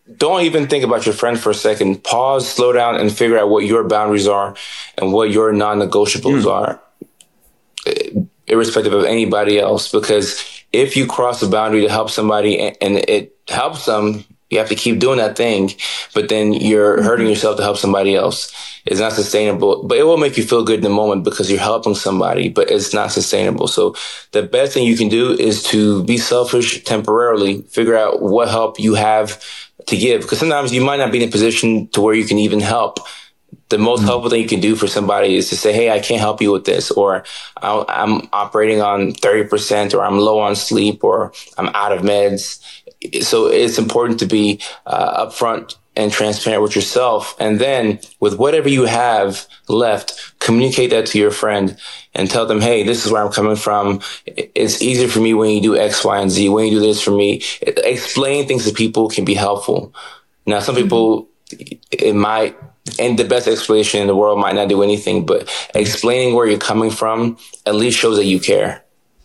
S5: don't even think about your friend for a second. Pause, slow down, and figure out what your boundaries are and what your non-negotiables mm. are, irrespective of anybody else. Because if you cross a boundary to help somebody and it helps them, you have to keep doing that thing, but then you're mm-hmm. hurting yourself to help somebody else. It's not sustainable, but it will make you feel good in the moment because you're helping somebody, but it's not sustainable. So the best thing you can do is to be selfish temporarily, figure out what help you have to give, because sometimes you might not be in a position to where you can even help. The most mm-hmm. helpful thing you can do for somebody is to say, hey, I can't help you with this, or I'm operating on thirty percent, or I'm low on sleep, or I'm out of meds. So it's important to be uh, upfront and transparent with yourself. And then with whatever you have left, communicate that to your friend and tell them, hey, this is where I'm coming from. It's easier for me when you do X, Y, and Z. When you do this for me, explain things to people can be helpful. Now, some people, it might, and the best explanation in the world might not do anything, but explaining where you're coming from at least shows that you care.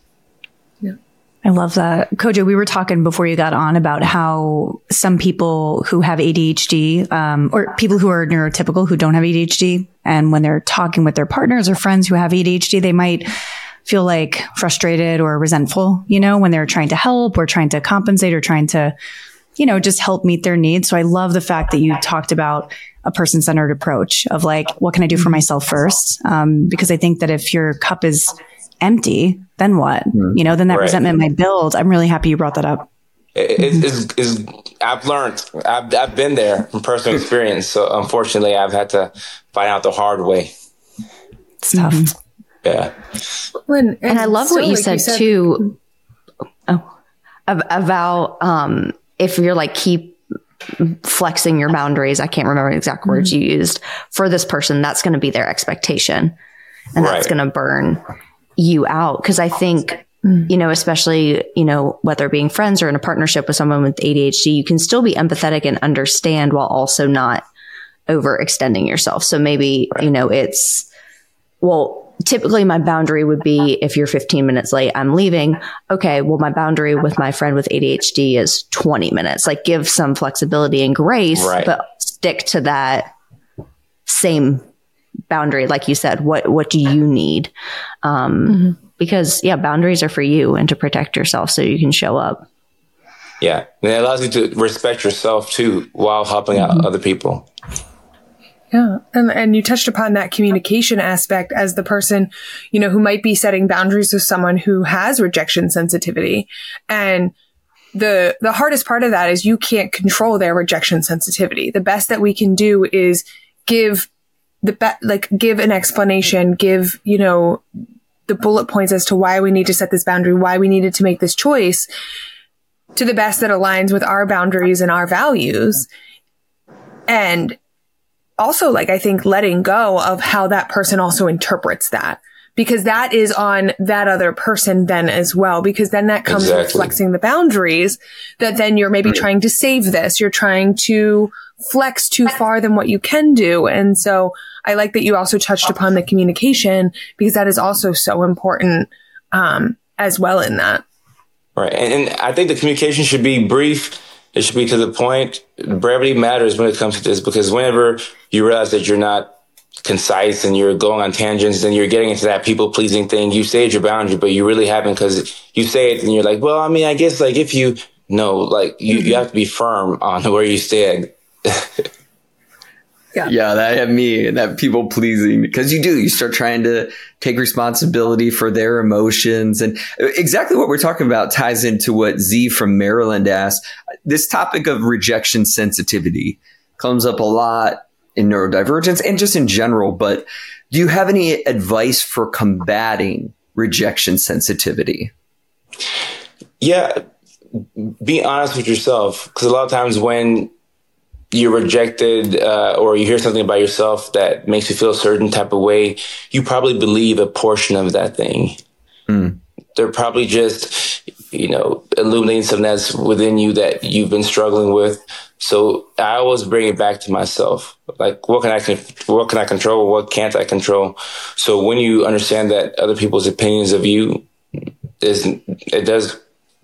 S3: I love that. Kojo, we were talking before you got on about how some people who have A D H D, um, or people who are neurotypical who don't have A D H D, and when they're talking with their partners or friends who have A D H D, they might feel like frustrated or resentful, you know, when they're trying to help or trying to compensate or trying to, you know, just help meet their needs. So I love the fact that you talked about a person-centered approach of like, what can I do for myself first? Um, because I think that if your cup is empty, then what? Mm. You know, then that right. resentment might build. I'm really happy you brought that up.
S5: It, it, it's, it's, I've learned, I've, I've been there from personal experience. So unfortunately, I've had to find out the hard way.
S3: It's tough. Mm-hmm.
S5: Yeah.
S4: And, and I love so what you, like said, you said too, oh, about um, if you're like, keep flexing your boundaries. I can't remember the exact mm-hmm. words you used for this person. That's going to be their expectation. And right. that's going to burn you out. Cause I think, you know, especially, you know, whether being friends or in a partnership with someone with A D H D, you can still be empathetic and understand while also not overextending yourself. So maybe, right. you know, it's, well, typically my boundary would be if you're fifteen minutes late, I'm leaving. Okay. Well, my boundary with my friend with A D H D is twenty minutes. Like give some flexibility and grace, right. but stick to that same boundary. Like you said, what, what do you need? Um, mm-hmm. because yeah, boundaries are for you and to protect yourself so you can show up.
S5: Yeah. And it allows you to respect yourself too, while helping mm-hmm. out other people.
S2: Yeah. And, and you touched upon that communication aspect as the person, you know, who might be setting boundaries with someone who has rejection sensitivity. And the, the hardest part of that is you can't control their rejection sensitivity. The best that we can do is give the be- like give an explanation, give, you know, the bullet points as to why we need to set this boundary, why we needed to make this choice to the best that aligns with our boundaries and our values. And also, like, I think letting go of how that person also interprets that, because that is on that other person then as well, because then that comes exactly. with flexing the boundaries that then you're maybe right. trying to save this. You're trying to flex too far than what you can do. And so I like that you also touched upon the communication, because that is also so important um, as well in that.
S5: Right. And, and I think the communication should be brief. It should be to the point. Brevity matters when it comes to this, because whenever you realize that you're not concise and you're going on tangents, then you're getting into that people pleasing thing. You say it's your boundary, but you really haven't, because you say it and you're like, well, I mean, I guess like if you know, like you, mm-hmm. you have to be firm on where you stand.
S1: Yeah. yeah, that had me, that people pleasing, because you do, you start trying to take responsibility for their emotions. And exactly what we're talking about ties into what Z from Maryland asked. This topic of rejection sensitivity comes up a lot in neurodivergence and just in general. But do you have any advice for combating rejection sensitivity?
S5: Yeah, be honest with yourself, because a lot of times when you're rejected uh, or you hear something about yourself that makes you feel a certain type of way, you probably believe a portion of that thing. Mm. They're probably just, you know, illuminating something that's within you that you've been struggling with. So I always bring it back to myself. Like, what can I, what can I control? What can't I control? So when you understand that other people's opinions of you is, it does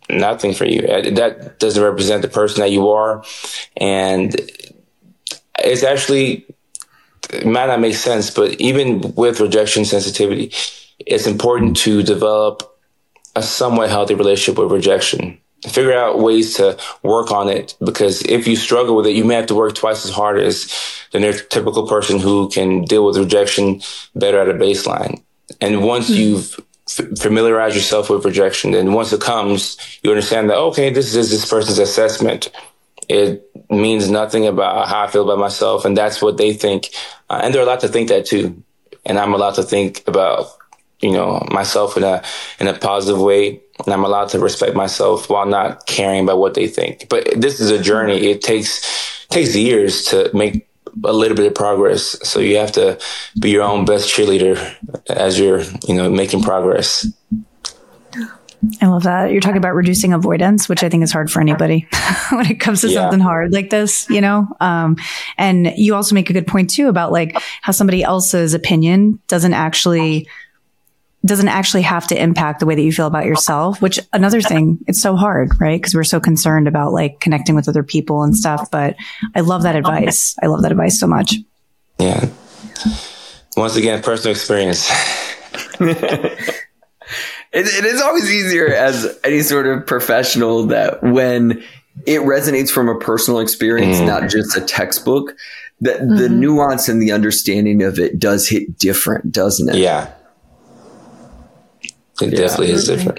S5: nothing for you. That doesn't represent the person that you are. And it's actually, it might not make sense, but even with rejection sensitivity, it's important to develop a somewhat healthy relationship with rejection. Figure out ways to work on it, because if you struggle with it, you may have to work twice as hard as the typical person who can deal with rejection better at a baseline. And once mm-hmm. you've f- familiarized yourself with rejection, and once it comes, you understand that, okay, this is this person's assessment. It means nothing about how I feel about myself, and that's what they think. Uh, and they're allowed to think that too. And I'm allowed to think about, you know, myself in a in a positive way. And I'm allowed to respect myself while not caring about what they think. But this is a journey. It takes takes years to make a little bit of progress. So you have to be your own best cheerleader as you're, you know, making progress.
S3: I love that. You're talking about reducing avoidance, which I think is hard for anybody when it comes to yeah. something hard like this, you know? Um, and you also make a good point too about like how somebody else's opinion doesn't actually doesn't actually have to impact the way that you feel about yourself, which another thing, it's so hard, right? Because we're so concerned about like connecting with other people and stuff. But I love that advice. I love that advice so much.
S5: Yeah. Once again, personal experience.
S1: it, it is always easier as any sort of professional that when it resonates from a personal experience, mm. not just a textbook, that mm-hmm. the nuance and the understanding of it does hit different, doesn't it?
S5: Yeah. It yeah, definitely is different.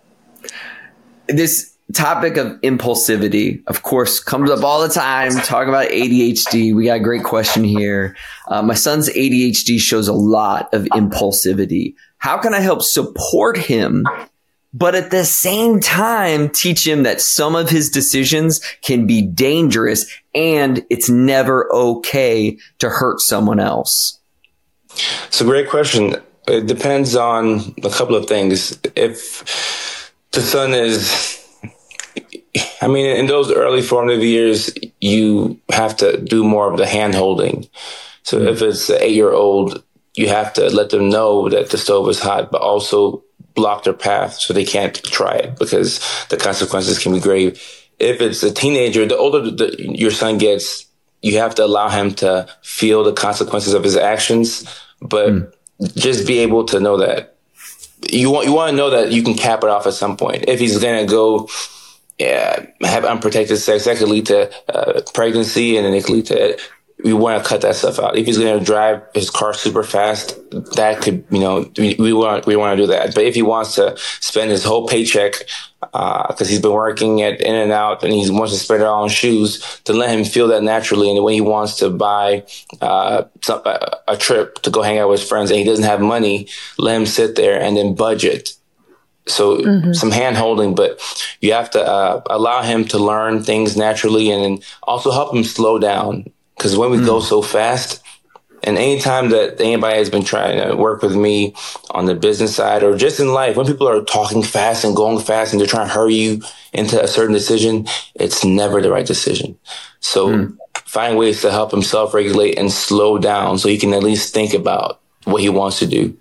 S1: This topic of impulsivity, of course, comes up all the time. Talking about A D H D, we got a great question here. Uh, my son's A D H D shows a lot of impulsivity. How can I help support him, but at the same time teach him that some of his decisions can be dangerous and it's never okay to hurt someone else?
S5: It's a great question. It depends on a couple of things. If the son is, I mean, in those early formative years, you have to do more of the hand holding. So mm-hmm. if it's an eight-year-old, you have to let them know that the stove is hot, but also block their path so they can't try it because the consequences can be grave. If it's a teenager, the older the, your son gets, you have to allow him to feel the consequences of his actions, but mm. just be able to know that you want, you want to know that you can cap it off at some point. If he's going to go, yeah, have unprotected sex, that could lead to uh, pregnancy, and then it could lead to, we want to cut that stuff out. If he's going to drive his car super fast, that could, you know, we, we want, we want to do that. But if he wants to spend his whole paycheck, uh, cause he's been working at In and Out and he wants to spend it all on shoes, to let him feel that naturally. And when he wants to buy, uh, some, a, a trip to go hang out with his friends and he doesn't have money, let him sit there and then budget. So mm-hmm. some hand holding, but you have to, uh, allow him to learn things naturally and also help him slow down. Because when we mm. go so fast, and anytime that anybody has been trying to work with me on the business side or just in life, when people are talking fast and going fast and they're trying to hurry you into a certain decision, it's never the right decision. So mm. find ways to help him self-regulate and slow down so he can at least think about what he wants to do.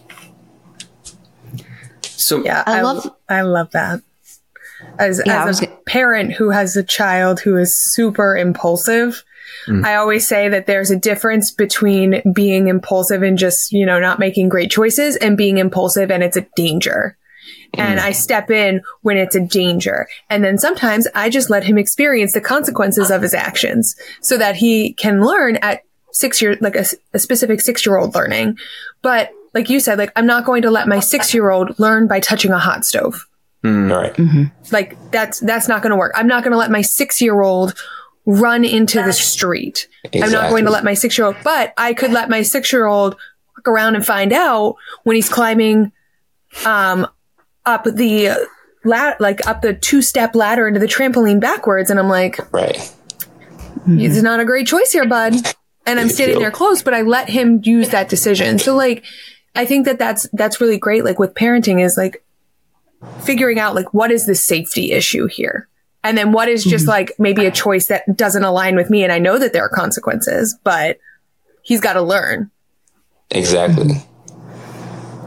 S2: So yeah, I, I love I love that. As, yeah, as a gonna- parent who has a child who is super impulsive, Mm. I always say that there's a difference between being impulsive and just, you know, not making great choices and being impulsive and it's a danger. Mm. And I step in when it's a danger. And then sometimes I just let him experience the consequences of his actions so that he can learn at six years, like a, a specific six-year-old learning. But like you said, like, I'm not going to let my six-year-old learn by touching a hot stove.
S5: Mm. All right.
S2: Mm-hmm. Like that's, that's not going to work. I'm not going to let my six-year-old run into the street. Exactly. I'm not going to let my six-year-old, but I could let my six-year-old walk around and find out when he's climbing, um, up the ladder, like up the two-step ladder into the trampoline backwards. And I'm like,
S5: right.
S2: Mm-hmm. It's not a great choice here, bud. And I'm standing there close, but I let him use that decision. So like, I think that that's, that's really great. Like with parenting is like figuring out like, what is the safety issue here? And then what is just mm-hmm. like maybe a choice that doesn't align with me. And I know that there are consequences, but he's got to learn.
S5: Exactly.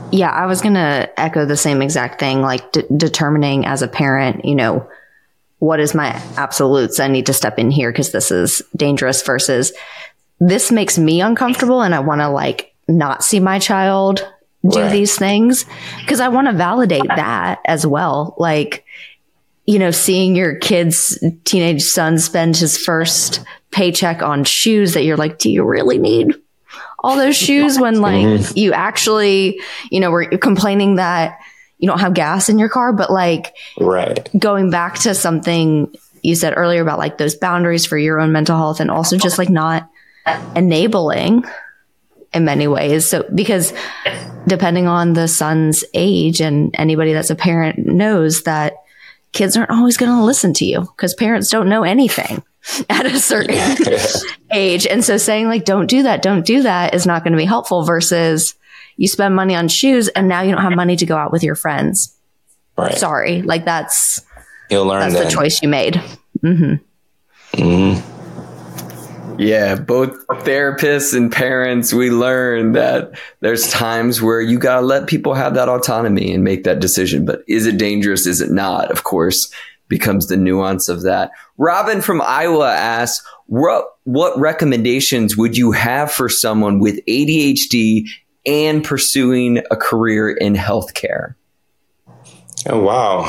S4: Yeah, I was going to echo the same exact thing, like de- determining as a parent, you know, what is my absolutes? I need to step in here because this is dangerous versus this makes me uncomfortable and I want to like not see my child do
S5: Right.
S4: these things because I want to validate that as well. Like, you know, seeing your kid's teenage son spend his first paycheck on shoes that you're like, do you really need all those shoes when like mm-hmm. you actually, you know, we're complaining that you don't have gas in your car, but like
S5: right.
S4: going back to something you said earlier about like those boundaries for your own mental health and also just like not enabling in many ways. So, because depending on the son's age and anybody that's a parent knows that kids aren't always going to listen to you because parents don't know anything at a certain age. And so saying like, don't do that, don't do that is not going to be helpful versus you spend money on shoes and now you don't have money to go out with your friends.
S5: Right.
S4: Sorry. Like that's,
S5: You'll learn
S4: that's
S5: then.
S4: the choice you made. Mm-hmm.
S5: Mm-hmm.
S1: Yeah, both therapists and parents, we learn that there's times where you got to let people have that autonomy and make that decision. But is it dangerous? Is it not? Of course, becomes the nuance of that. Robin from Iowa asks, what, what recommendations would you have for someone with A D H D and pursuing a career in healthcare?
S5: Oh, wow.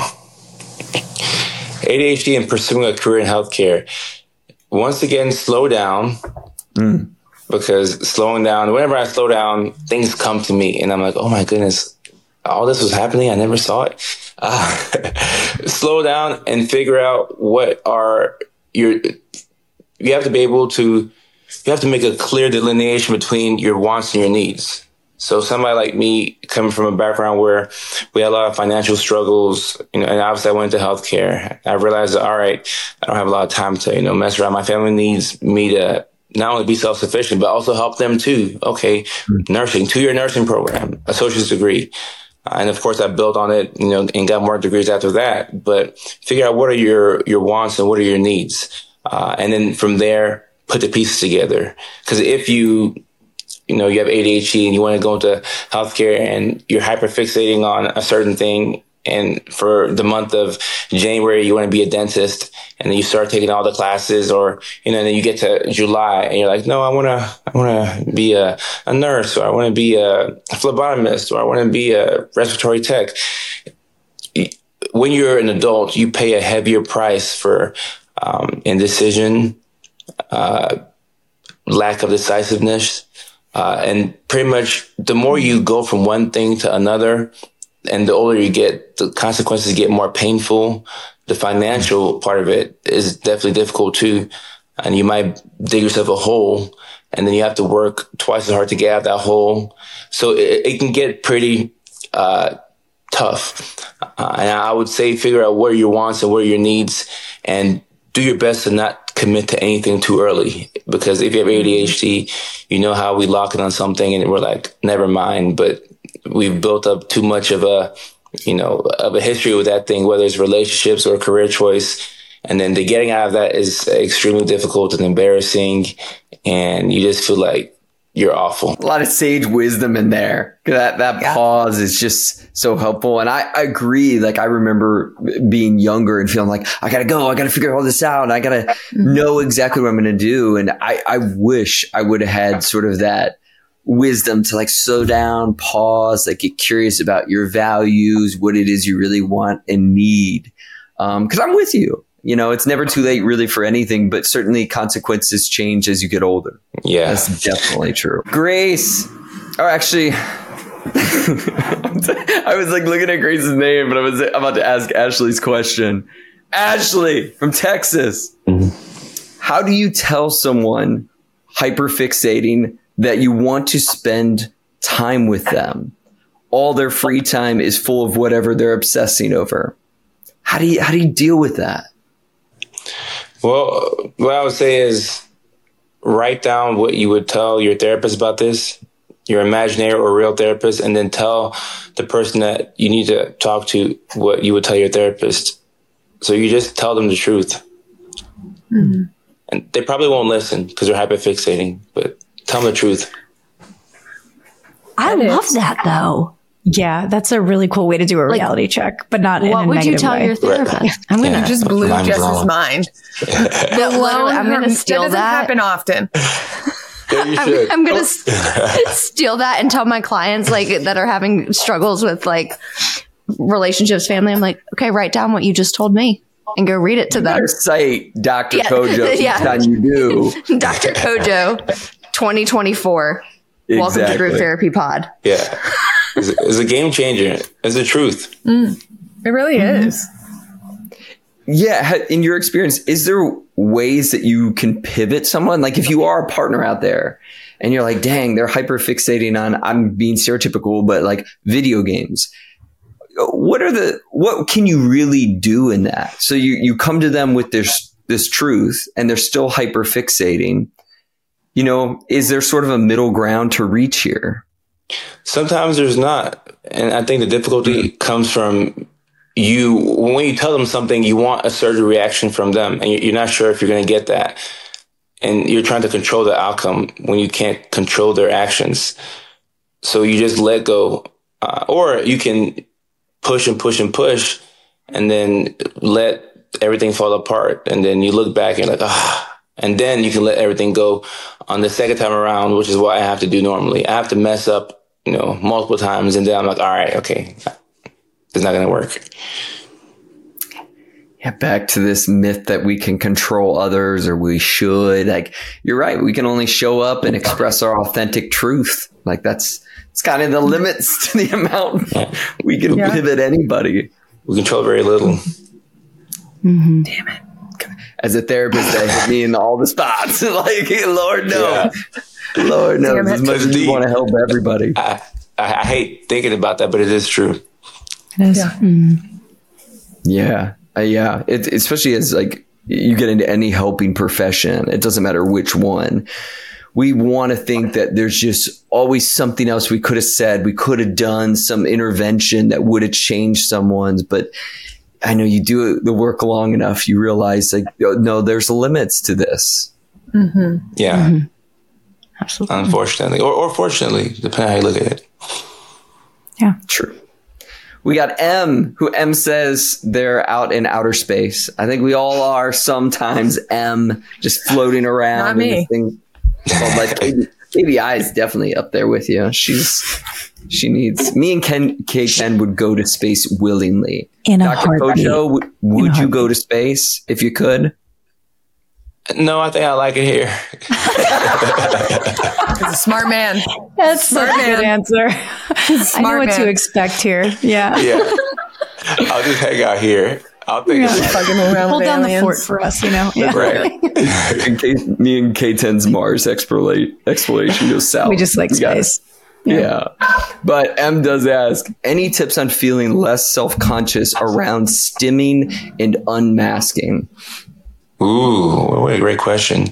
S5: A D H D and pursuing a career in healthcare. Once again, slow down mm. because slowing down, whenever I slow down, things come to me and I'm like, oh my goodness, all this was happening. I never saw it. Uh, slow down and figure out what are your, you have to be able to, you have to make a clear delineation between your wants and your needs. So somebody like me coming from a background where we had a lot of financial struggles, you know, and obviously I went into healthcare. I realized that, all right, I don't have a lot of time to, you know, mess around. My family needs me to not only be self-sufficient, but also help them too. Okay. Mm-hmm. Nursing, two-year nursing program, associate's degree. Uh, and of course I built on it, you know, and got more degrees after that, but figure out what are your, your wants and what are your needs. Uh, and then from there, put the pieces together. Cause if you, you know, you have A D H D and you want to go into healthcare and you're hyperfixating on a certain thing. And for the month of January, you want to be a dentist and then you start taking all the classes or, you know, then you get to July and you're like, no, I want to, I want to be a, a nurse or I want to be a phlebotomist or I want to be a respiratory tech. When you're an adult, you pay a heavier price for um, indecision, uh, lack of decisiveness. Uh, and pretty much the more you go from one thing to another and the older you get, the consequences get more painful. The financial part of it is definitely difficult too. And you might dig yourself a hole and then you have to work twice as hard to get out of that hole. So it, it can get pretty uh, tough. Uh, and I would say figure out what are your wants and what are your needs and do your best to not commit to anything too early, because if you have A D H D, you know how we lock in on something and we're like, never mind. But we've built up too much of a, you know, of a history with that thing, whether it's relationships or career choice. And then the getting out of that is extremely difficult and embarrassing. And you just feel like you're awful.
S1: A lot of sage wisdom in there. That that yeah. pause is just so helpful. And I, I agree. Like I remember being younger and feeling like I gotta go, I gotta figure all this out, and I gotta mm-hmm. know exactly what I'm gonna do. And I, I wish I would have had sort of that wisdom to like slow down, pause, like get curious about your values, what it is you really want and need. Um, cause I'm with you. You know, it's never too late really for anything, but certainly consequences change as you get older.
S5: Yeah.
S1: That's definitely true. Grace. Oh, actually, I was like looking at Grace's name, but I was about to ask Ashley's question. Ashley from Texas. Mm-hmm. How do you tell someone hyperfixating that you want to spend time with them? All their free time is full of whatever they're obsessing over. How do you, how do you deal with that?
S5: Well, what I would say is write down what you would tell your therapist about this, your imaginary or real therapist, and then tell the person that you need to talk to what you would tell your therapist. So you just tell them the truth. Mm-hmm. And they probably won't listen because they're hyperfixating, but tell them the truth.
S4: I
S2: that
S4: love
S2: is.
S4: that though.
S3: Yeah, that's a really cool way to do a reality like, check, but not in
S4: what
S3: a
S4: would you tell
S3: way.
S4: your therapist?
S5: Right.
S4: I'm gonna
S2: yeah. just blew
S5: Mind
S2: Jess's
S5: blown.
S2: mind.
S4: no, I'm gonna steal
S2: that. Doesn't
S4: that.
S2: happen often.
S5: Yeah, you
S4: I'm,
S5: should.
S4: I'm gonna st- steal that and tell my clients like that are having struggles with like relationships, family. I'm like, okay, write down what you just told me and go read it to them.
S1: Cite Doctor
S4: Yeah.
S1: Kojo each
S4: Yeah.
S1: time you do.
S4: Doctor Kojo, twenty twenty-four. Welcome to Group
S1: Exactly.
S4: Therapy Pod.
S5: Yeah. It's, it's a game changer. It's the truth.
S2: Mm, it really
S3: Mm-hmm.
S2: is.
S1: Yeah, ha- in your experience, is there ways that you can pivot someone? Like if you are a partner out there and you're like, dang, they're hyper fixating on, I'm being stereotypical, but like video games. What are the, what can you really do in that? So you, you come to them with this, this truth and they're still hyper fixating. You know, is there sort of a middle ground to reach here?
S5: Sometimes there's not. And I think the difficulty comes from you, when you tell them something, you want a certain reaction from them and you're not sure if you're going to get that. And you're trying to control the outcome when you can't control their actions. So you just let go. Uh, or you can push and push and push and then let everything fall apart. And then you look back and you're like, ah, and then you can let everything go on the second time around, which is what I have to do normally. I have to mess up, you know, multiple times. And then I'm like, all right, okay, it's not going to work.
S1: Yeah, back to this myth that we can control others or we should. Like, you're right. We can only show up and express our authentic truth. Like, that's it's kind of the limits to the amount we can
S2: Yeah.
S1: pivot anybody.
S5: We control very little.
S2: Damn it.
S1: As a therapist, that hit me in all the spots. Like, Lord knows. Lord knows.
S2: Damn it.
S1: As much as you want to help everybody.
S5: I, I, I hate thinking about that, but it is true.
S3: It is.
S2: Yeah.
S1: Yeah. Uh, yeah. It, especially as like you get into any helping profession, it doesn't matter which one. We want to think that there's just always something else we could have said. We could have done some intervention that would have changed someone's. But I know you do the work long enough, you realize like, no, there's limits to this.
S2: Mm-hmm.
S5: Yeah.
S4: Mm-hmm. Absolutely.
S5: Unfortunately, or, or fortunately, depending on how you look at it.
S3: Yeah.
S1: True. We got M, who M says they're out in outer space. I think we all are sometimes. M, just floating around.
S2: Not
S1: in
S2: me.
S1: this thing called like K B I is definitely up there with you. She's she needs me and Ken K Ken would go to space willingly.
S3: In a
S1: Doctor
S3: heartbeat.
S1: Kojo, would, would
S3: a
S1: you go to space if you could?
S5: No, I think I like it here.
S2: He's a smart man.
S3: That's
S2: Smart
S3: such a good
S2: man.
S3: answer. I know
S2: Smart
S3: what to
S2: man.
S3: expect here. Yeah.
S5: Yeah. I'll just hang out here. I'll think
S3: Yeah.
S5: about it.
S2: Fucking around
S3: Hold
S2: with
S3: down
S2: aliens.
S3: the fort for us, you know? Yeah.
S5: Right.
S1: In case me and K ten's Mars exploration exploration goes south.
S3: We just like
S1: We gotta-
S3: space.
S1: Yeah. But M does ask, any tips on feeling less self-conscious around stimming and unmasking?
S5: Ooh, what a great question.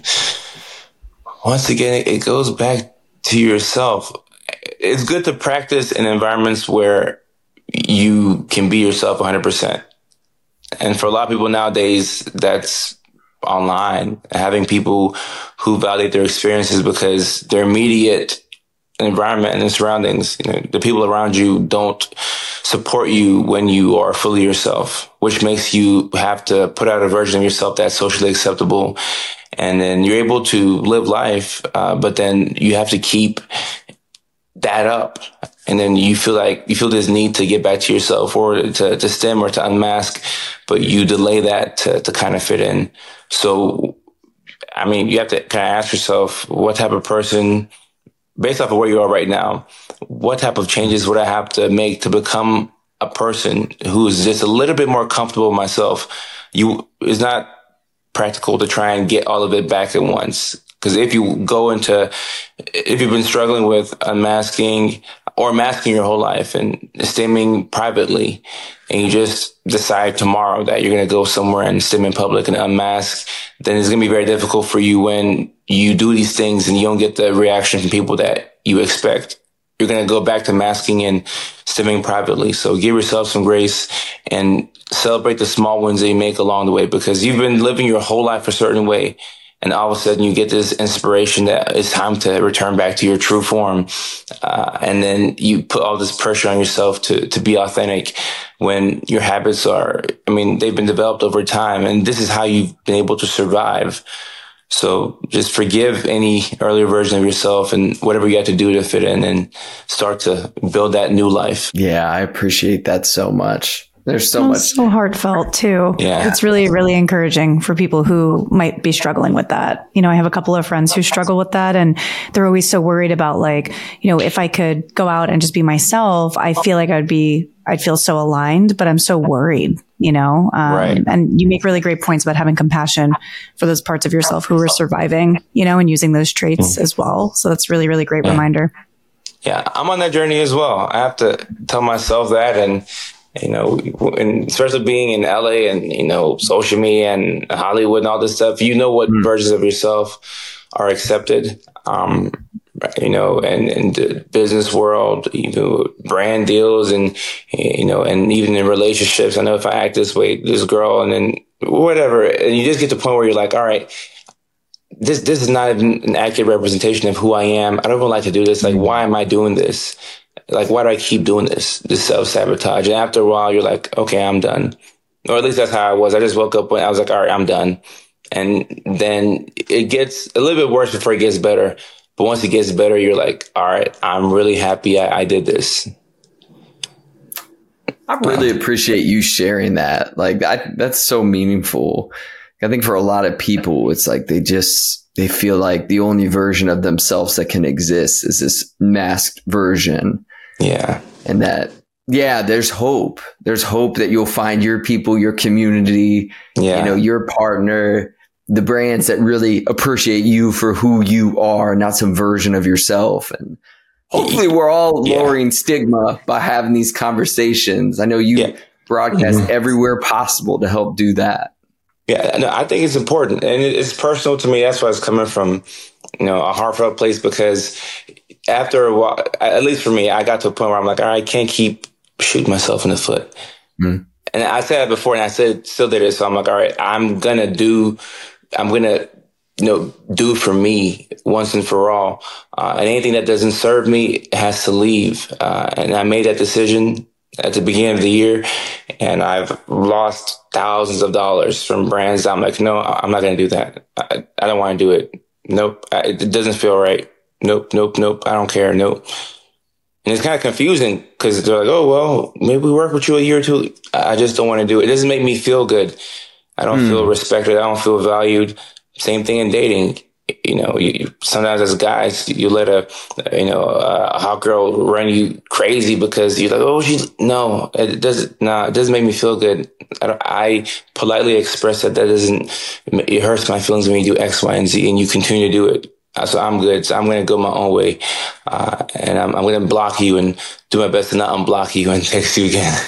S5: Once again, it, it goes back to yourself. It's good to practice in environments where you can be yourself one hundred percent. And for a lot of people nowadays, that's online, having people who validate their experiences because their immediate environment and the surroundings, you know, the people around you don't support you when you are fully yourself, which makes you have to put out a version of yourself that's socially acceptable. And then you're able to live life, uh, but then you have to keep that up. And then you feel like you feel this need to get back to yourself or to, to stem or to unmask, but you delay that to, to kind of fit in. So, I mean, you have to kind of ask yourself, what type of person, based off of where you are right now, what type of changes would I have to make to become a person who is just a little bit more comfortable with myself? You, it's not practical to try and get all of it back at once. Because if you go into, if you've been struggling with unmasking or masking your whole life and stimming privately, and you just decide tomorrow that you're going to go somewhere and stim in public and unmask, then it's going to be very difficult for you when you do these things and you don't get the reaction from people that you expect. You're going to go back to masking and stimming privately. So give yourself some grace and celebrate the small wins that you make along the way, because you've been living your whole life a certain way. And all of a sudden you get this inspiration that it's time to return back to your true form. Uh, and then you put all this pressure on yourself to, to be authentic when your habits are, I mean, they've been developed over time, and this is how you've been able to survive. So just forgive any earlier version of yourself and whatever you have to do to fit in and start to build that new life.
S1: Yeah, I appreciate that so much. There's so
S3: Oh,
S1: much.
S3: so heartfelt too.
S5: Yeah.
S3: It's really, really encouraging for people who might be struggling with that. You know, I have a couple of friends who struggle with that, and they're always so worried about, like, you know, if I could go out and just be myself, I feel like I'd be, I'd feel so aligned, but I'm so worried, you know? Um,
S5: Right.
S3: And you make really great points about having compassion for those parts of yourself who are surviving, you know, and using those traits as well. So that's really, really great
S5: Yeah.
S3: reminder.
S5: Yeah, I'm on that journey as well. I have to tell myself that. And, you know, and especially being in L A and, you know, social media and Hollywood and all this stuff, you know what mm. versions of yourself are accepted, um, you know, and in the business world, you know, brand deals and, you know, and even in relationships. I know if I act this way, this girl, and then whatever, and you just get to the point where you're like, all right, this, this is not even an accurate representation of who I am. I don't even like to do this. Like, why am I doing this? Like, why do I keep doing this, this self-sabotage? And after a while, you're like, okay, I'm done. Or at least that's how I was. I just woke up when I was like, all right, I'm done. And then it gets a little bit worse before it gets better. But once it gets better, you're like, all right, I'm really happy I, I did this.
S1: I really appreciate you sharing that. Like, I, that's so meaningful. I think for a lot of people, it's like they just, they feel like the only version of themselves that can exist is this masked version.
S5: Yeah.
S1: And that, yeah, there's hope. There's hope that you'll find your people, your community,
S5: yeah.
S1: you know, your partner, the brands that really appreciate you for who you are, not some version of yourself. And hopefully we're all
S5: yeah.
S1: lowering stigma by having these conversations. I know you yeah. broadcast mm-hmm. everywhere possible to help do that.
S5: Yeah, no, I think it's important, and it's personal to me. That's why it's coming from, you know, a heartfelt place, because after a while, at least for me, I got to a point where I'm like, all right, I can't keep shooting myself in the foot. Mm. And I said that before, and I said still did it. So I'm like, all right, I'm gonna do, I'm gonna, you know, do for me once and for all. Uh, and anything that doesn't serve me has to leave. Uh, and I made that decision at the beginning of the year, and I've lost thousands of dollars from brands. I'm like, no, I'm not going to do that. I, I don't want to do it. Nope. I, it doesn't feel right. Nope. Nope. Nope. I don't care. Nope. And it's kind of confusing because they're like, oh, well, maybe we work with you a year or two. I just don't want to do it. It doesn't make me feel good. I don't mm. feel respected. I don't feel valued. Same thing in dating. You know, you, sometimes as guys, you let a, you know, a hot girl run you crazy because you're like, oh, she's, no, it doesn't, no, it doesn't make me feel good. I, don't, I politely express that that doesn't, it hurts my feelings when you do X, Y, and Z, and you continue to do it. So I'm good. So I'm going to go my own way. Uh, and I'm, I'm going to block you and do my best to not unblock you and text you again.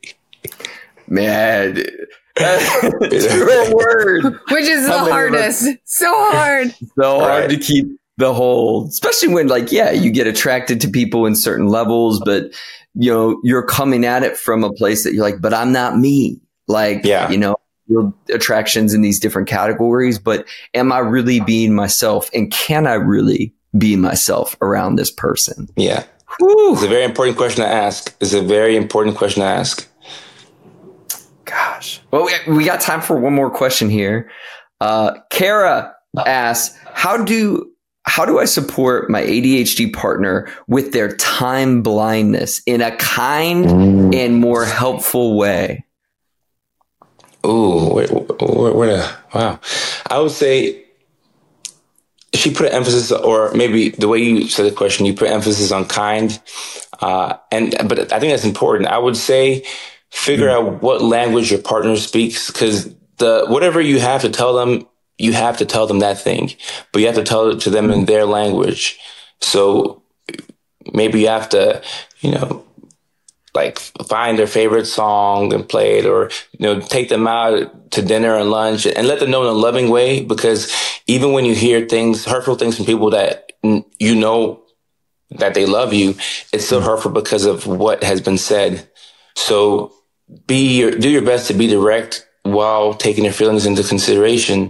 S1: Man. It's a real word.
S2: Which is the hardest. So hard.
S1: So
S5: right.
S1: hard to keep the hold, especially when, like, yeah, you get attracted to people in certain levels, but, you know, you're coming at it from a place that you're like, but I'm not me. Like,
S5: yeah.
S1: you know, attractions in these different categories, but am I really being myself? And can I really be myself around this person?
S5: Yeah.
S1: Whew.
S5: It's a very important question to ask. It's a very important question to ask.
S1: Gosh. Well, we, we got time for one more question here. Uh, Kara asks, how do, how do I support my A D H D partner with their time blindness in a kind and more helpful way?
S5: Ooh, where, where, where the, wow. I would say she put an emphasis, or maybe the way you said the question, you put emphasis on kind. Uh, and, but I think that's important. I would say, figure out what language your partner speaks, because the whatever you have to tell them, you have to tell them that thing, but you have to tell it to them in their language. So maybe you have to, you know, like find their favorite song and play it, or, you know, take them out to dinner and lunch and let them know in a loving way, because even when you hear things, hurtful things from people that you know that they love you, it's still hurtful because of what has been said. So be your, do your best to be direct while taking their feelings into consideration,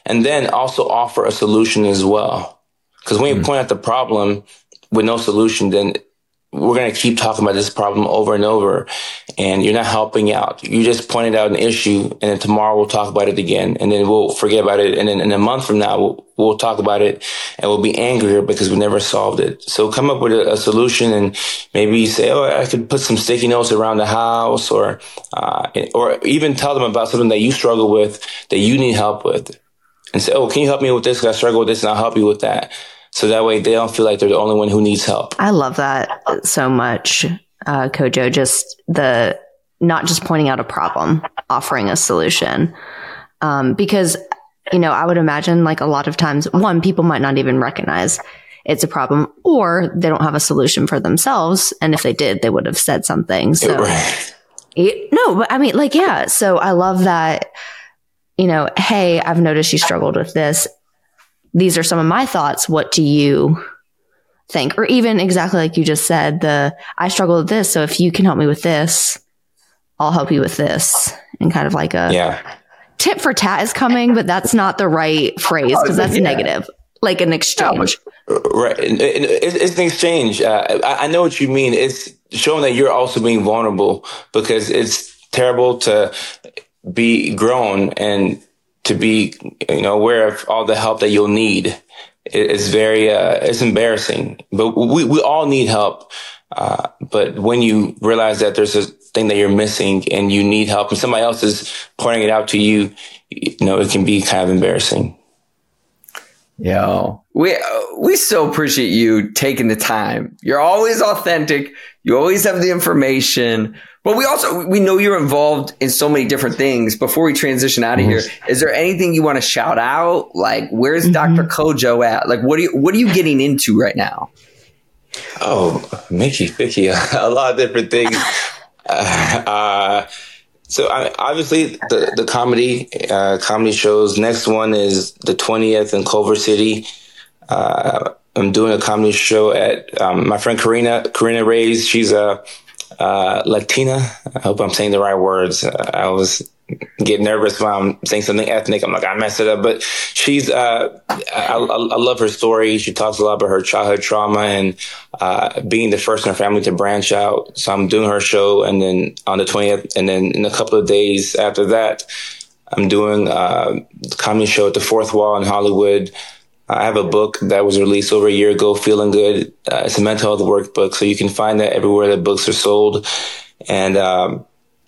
S5: and then also offer a solution as well. Because when you mm. point out the problem with no solution, then we're going to keep talking about this problem over and over, and you're not helping out. You just pointed out an issue, and then tomorrow we'll talk about it again, and then we'll forget about it. And then in a month from now, we'll, we'll talk about it, and we'll be angrier because we never solved it. So come up with a, a solution, and maybe you say, oh, I could put some sticky notes around the house, or, uh, or even tell them about something that you struggle with that you need help with, and say, oh, can you help me with this? 'Cause I struggle with this, and I'll help you with that. So that way they don't feel like they're the only one who needs help.
S4: I love that so much, uh, Kojo. Just the, not just pointing out a problem, offering a solution. Um, because, you know, I would imagine like a lot of times, one, people might not even recognize it's a problem, or they don't have a solution for themselves. And if they did, they would have said something. So
S5: Right.
S4: it, no, but I mean, like, yeah. So I love that, you know, hey, I've noticed you struggled with this. These are some of my thoughts. What do you think? Or even exactly like you just said, the, I struggle with this. So if you can help me with this, I'll help you with this. And kind of like a
S5: yeah.
S4: tit for tat is coming, but that's not the right phrase because that's yeah. negative, like an exchange.
S5: Right. It's an exchange. Uh, I know what you mean. It's showing that you're also being vulnerable, because it's terrible to be grown and to be, you know, aware of all the help that you'll need. It's very, uh, it's embarrassing, but we, we all need help. Uh, but when you realize that there's a thing that you're missing and you need help and somebody else is pointing it out to you, you know, it can be kind of embarrassing.
S1: Yo, we, we so appreciate you taking the time. You're always authentic. You always have the information. But we also, we know you're involved in so many different things. Before we transition out of mm-hmm. here, is there anything you want to shout out? Like, where's mm-hmm. Doctor Kojo at? Like, what are you, what are you getting into right now?
S5: Oh, Mickey, Mickey, a lot of different things. uh, uh, so I, obviously the, the comedy, uh, comedy shows. Next one is the twentieth in Culver City. Uh, I'm doing a comedy show at, um, my friend Karina, Karina Reyes. She's a, uh, Latina. I hope I'm saying the right words. Uh, I was getting nervous when I'm saying something ethnic. I'm like, I messed it up, but she's, uh, I, I, I love her story. She talks a lot about her childhood trauma and, uh, being the first in her family to branch out. So I'm doing her show. And then on the twentieth, and then in a couple of days after that, I'm doing, uh, the comedy show at the Fourth Wall in Hollywood. I have a book that was released over a year ago, Feeling Good. Uh, it's a mental health workbook. So you can find that everywhere that books are sold. And, um,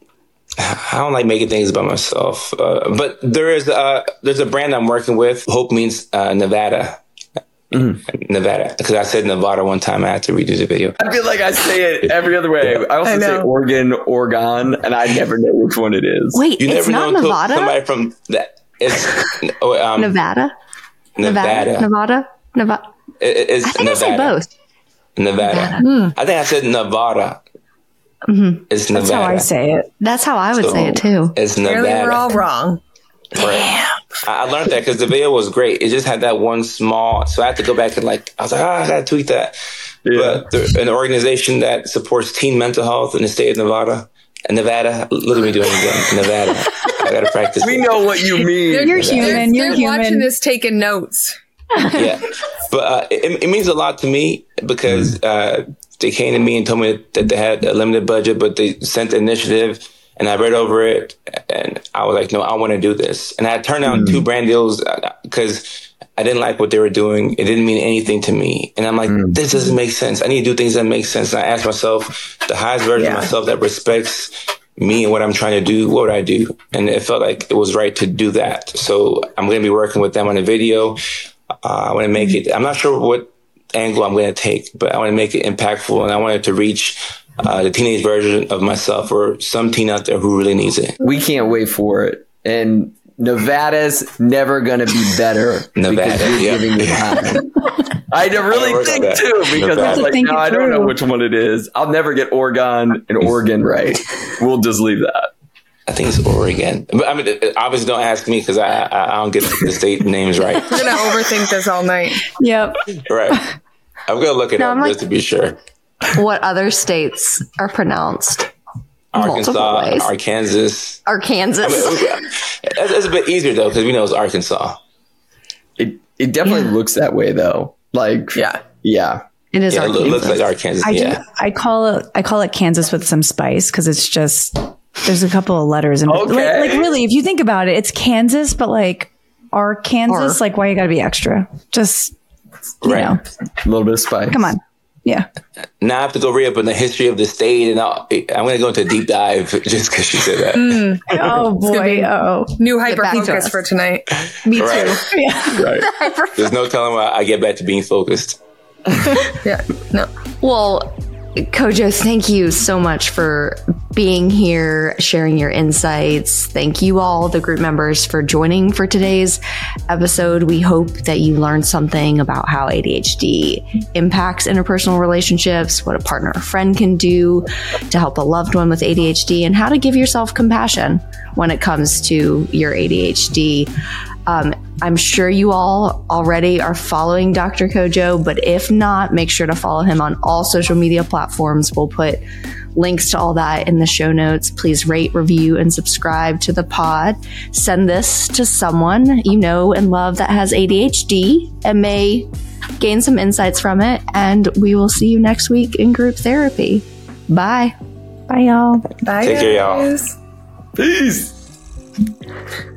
S5: I don't like making things by myself, uh, but there is uh there's a brand I'm working with. Hope means uh, Nevada, mm-hmm. Nevada. Because I said Nevada one time, I had to redo the video.
S1: I feel like I say it every other way. I also I say Oregon, Oregon, and I never know which one it is.
S4: Wait, you it's never not know Nevada.
S5: Somebody from that. It's um,
S4: Nevada?
S5: Nevada,
S4: Nevada, Nevada.
S5: It, it's
S4: I think
S5: Nevada.
S4: I said both.
S5: Nevada. Nevada. I think I said Nevada.
S4: Mm-hmm.
S5: It's Nevada.
S2: That's how I say it.
S4: That's how I would
S5: so
S4: say it too.
S5: It's Nevada.
S2: Clearly we're all wrong.
S5: Right. I learned that because the video was great. It just had that one small, so I had to go back and like, I was like, ah, I gotta tweak that. Yeah. But the, an organization that supports teen mental health in the state of Nevada, and Nevada, look at me doing it again. Nevada. I gotta practice.
S1: We know what you mean.
S2: You're, you're human. You're, you're
S3: human.
S2: watching this, taking notes.
S5: Yeah. But uh, it, it means a lot to me because, uh, they came to me and told me that they had a limited budget, but they sent the initiative and I read over it and I was like, no, I want to do this. And I turned down mm. two brand deals because I didn't like what they were doing. It didn't mean anything to me. And I'm like, mm. this doesn't make sense. I need to do things that make sense. And I asked myself, the highest version yeah. of myself that respects me and what I'm trying to do, what would I do? And it felt like it was right to do that. So I'm going to be working with them on a video. Uh, I want to make mm. it, I'm not sure what angle I'm going to take, but I want to make it impactful and I want it to reach uh, the teenage version of myself or some teen out there who really needs it.
S1: We can't wait for it. And Nevada's never going to be better
S5: Nevada,
S1: because you're
S5: yeah.
S1: giving me time. I really think too, because I was like, no, I don't know which one it is. I'll never get Oregon and Oregon right. We'll just leave that.
S5: I think it's Oregon. But I mean, obviously don't ask me because I, I I don't get the state names right.
S2: We're going to overthink this all night.
S3: Yep.
S5: Right. I'm going to look it no, up like, just to be sure.
S4: What other states are pronounced?
S5: Arkansas, Arkansas.
S4: Arkansas.
S5: I mean, it's, it's a bit easier though because we know it's Arkansas.
S1: It definitely
S4: Yeah.
S1: looks that way though. Like,
S2: Yeah.
S1: yeah.
S4: It is
S5: Yeah, it
S4: Arkansas.
S5: looks like Arkansas.
S3: I do.
S5: yeah.
S3: I call it. I call it Kansas with some spice because it's just there's a couple of letters in.
S1: Okay.
S3: Like, like really, if you think about it, it's Kansas, but like Arkansas.
S4: Or-
S3: Like, why you got to be extra? Just you
S5: Right.
S3: know,
S1: A little bit of spice.
S3: come on. Yeah.
S5: Now I have to go read up on the history of the state, and I'll, I'm going to go into a deep dive just because you said that.
S3: Oh boy. Oh.
S2: New
S4: back to
S2: hyper focus
S4: us.
S2: for tonight.
S3: Me too.
S5: Right.
S3: Yeah.
S5: Right. There's no telling when I get back to being focused.
S2: Yeah. No.
S4: Well, Kojo, thank you so much for being here, sharing your insights. Thank you all, the group members, for joining for today's episode. We hope that you learned something about how A D H D impacts interpersonal relationships, what a partner or friend can do to help a loved one with A D H D, and how to give yourself compassion when it comes to your A D H D. Um, I'm sure you all already are following Doctor Kojo, but if not, make sure to follow him on all social media platforms. We'll put links to all that in the show notes. Please rate, review, and subscribe to the pod. Send this to someone you know and love that has A D H D and may gain some insights from it. And we will see you next week in group therapy. Bye.
S3: Bye, y'all.
S2: Bye,
S5: Take care, y'all.
S2: guys.
S1: Peace.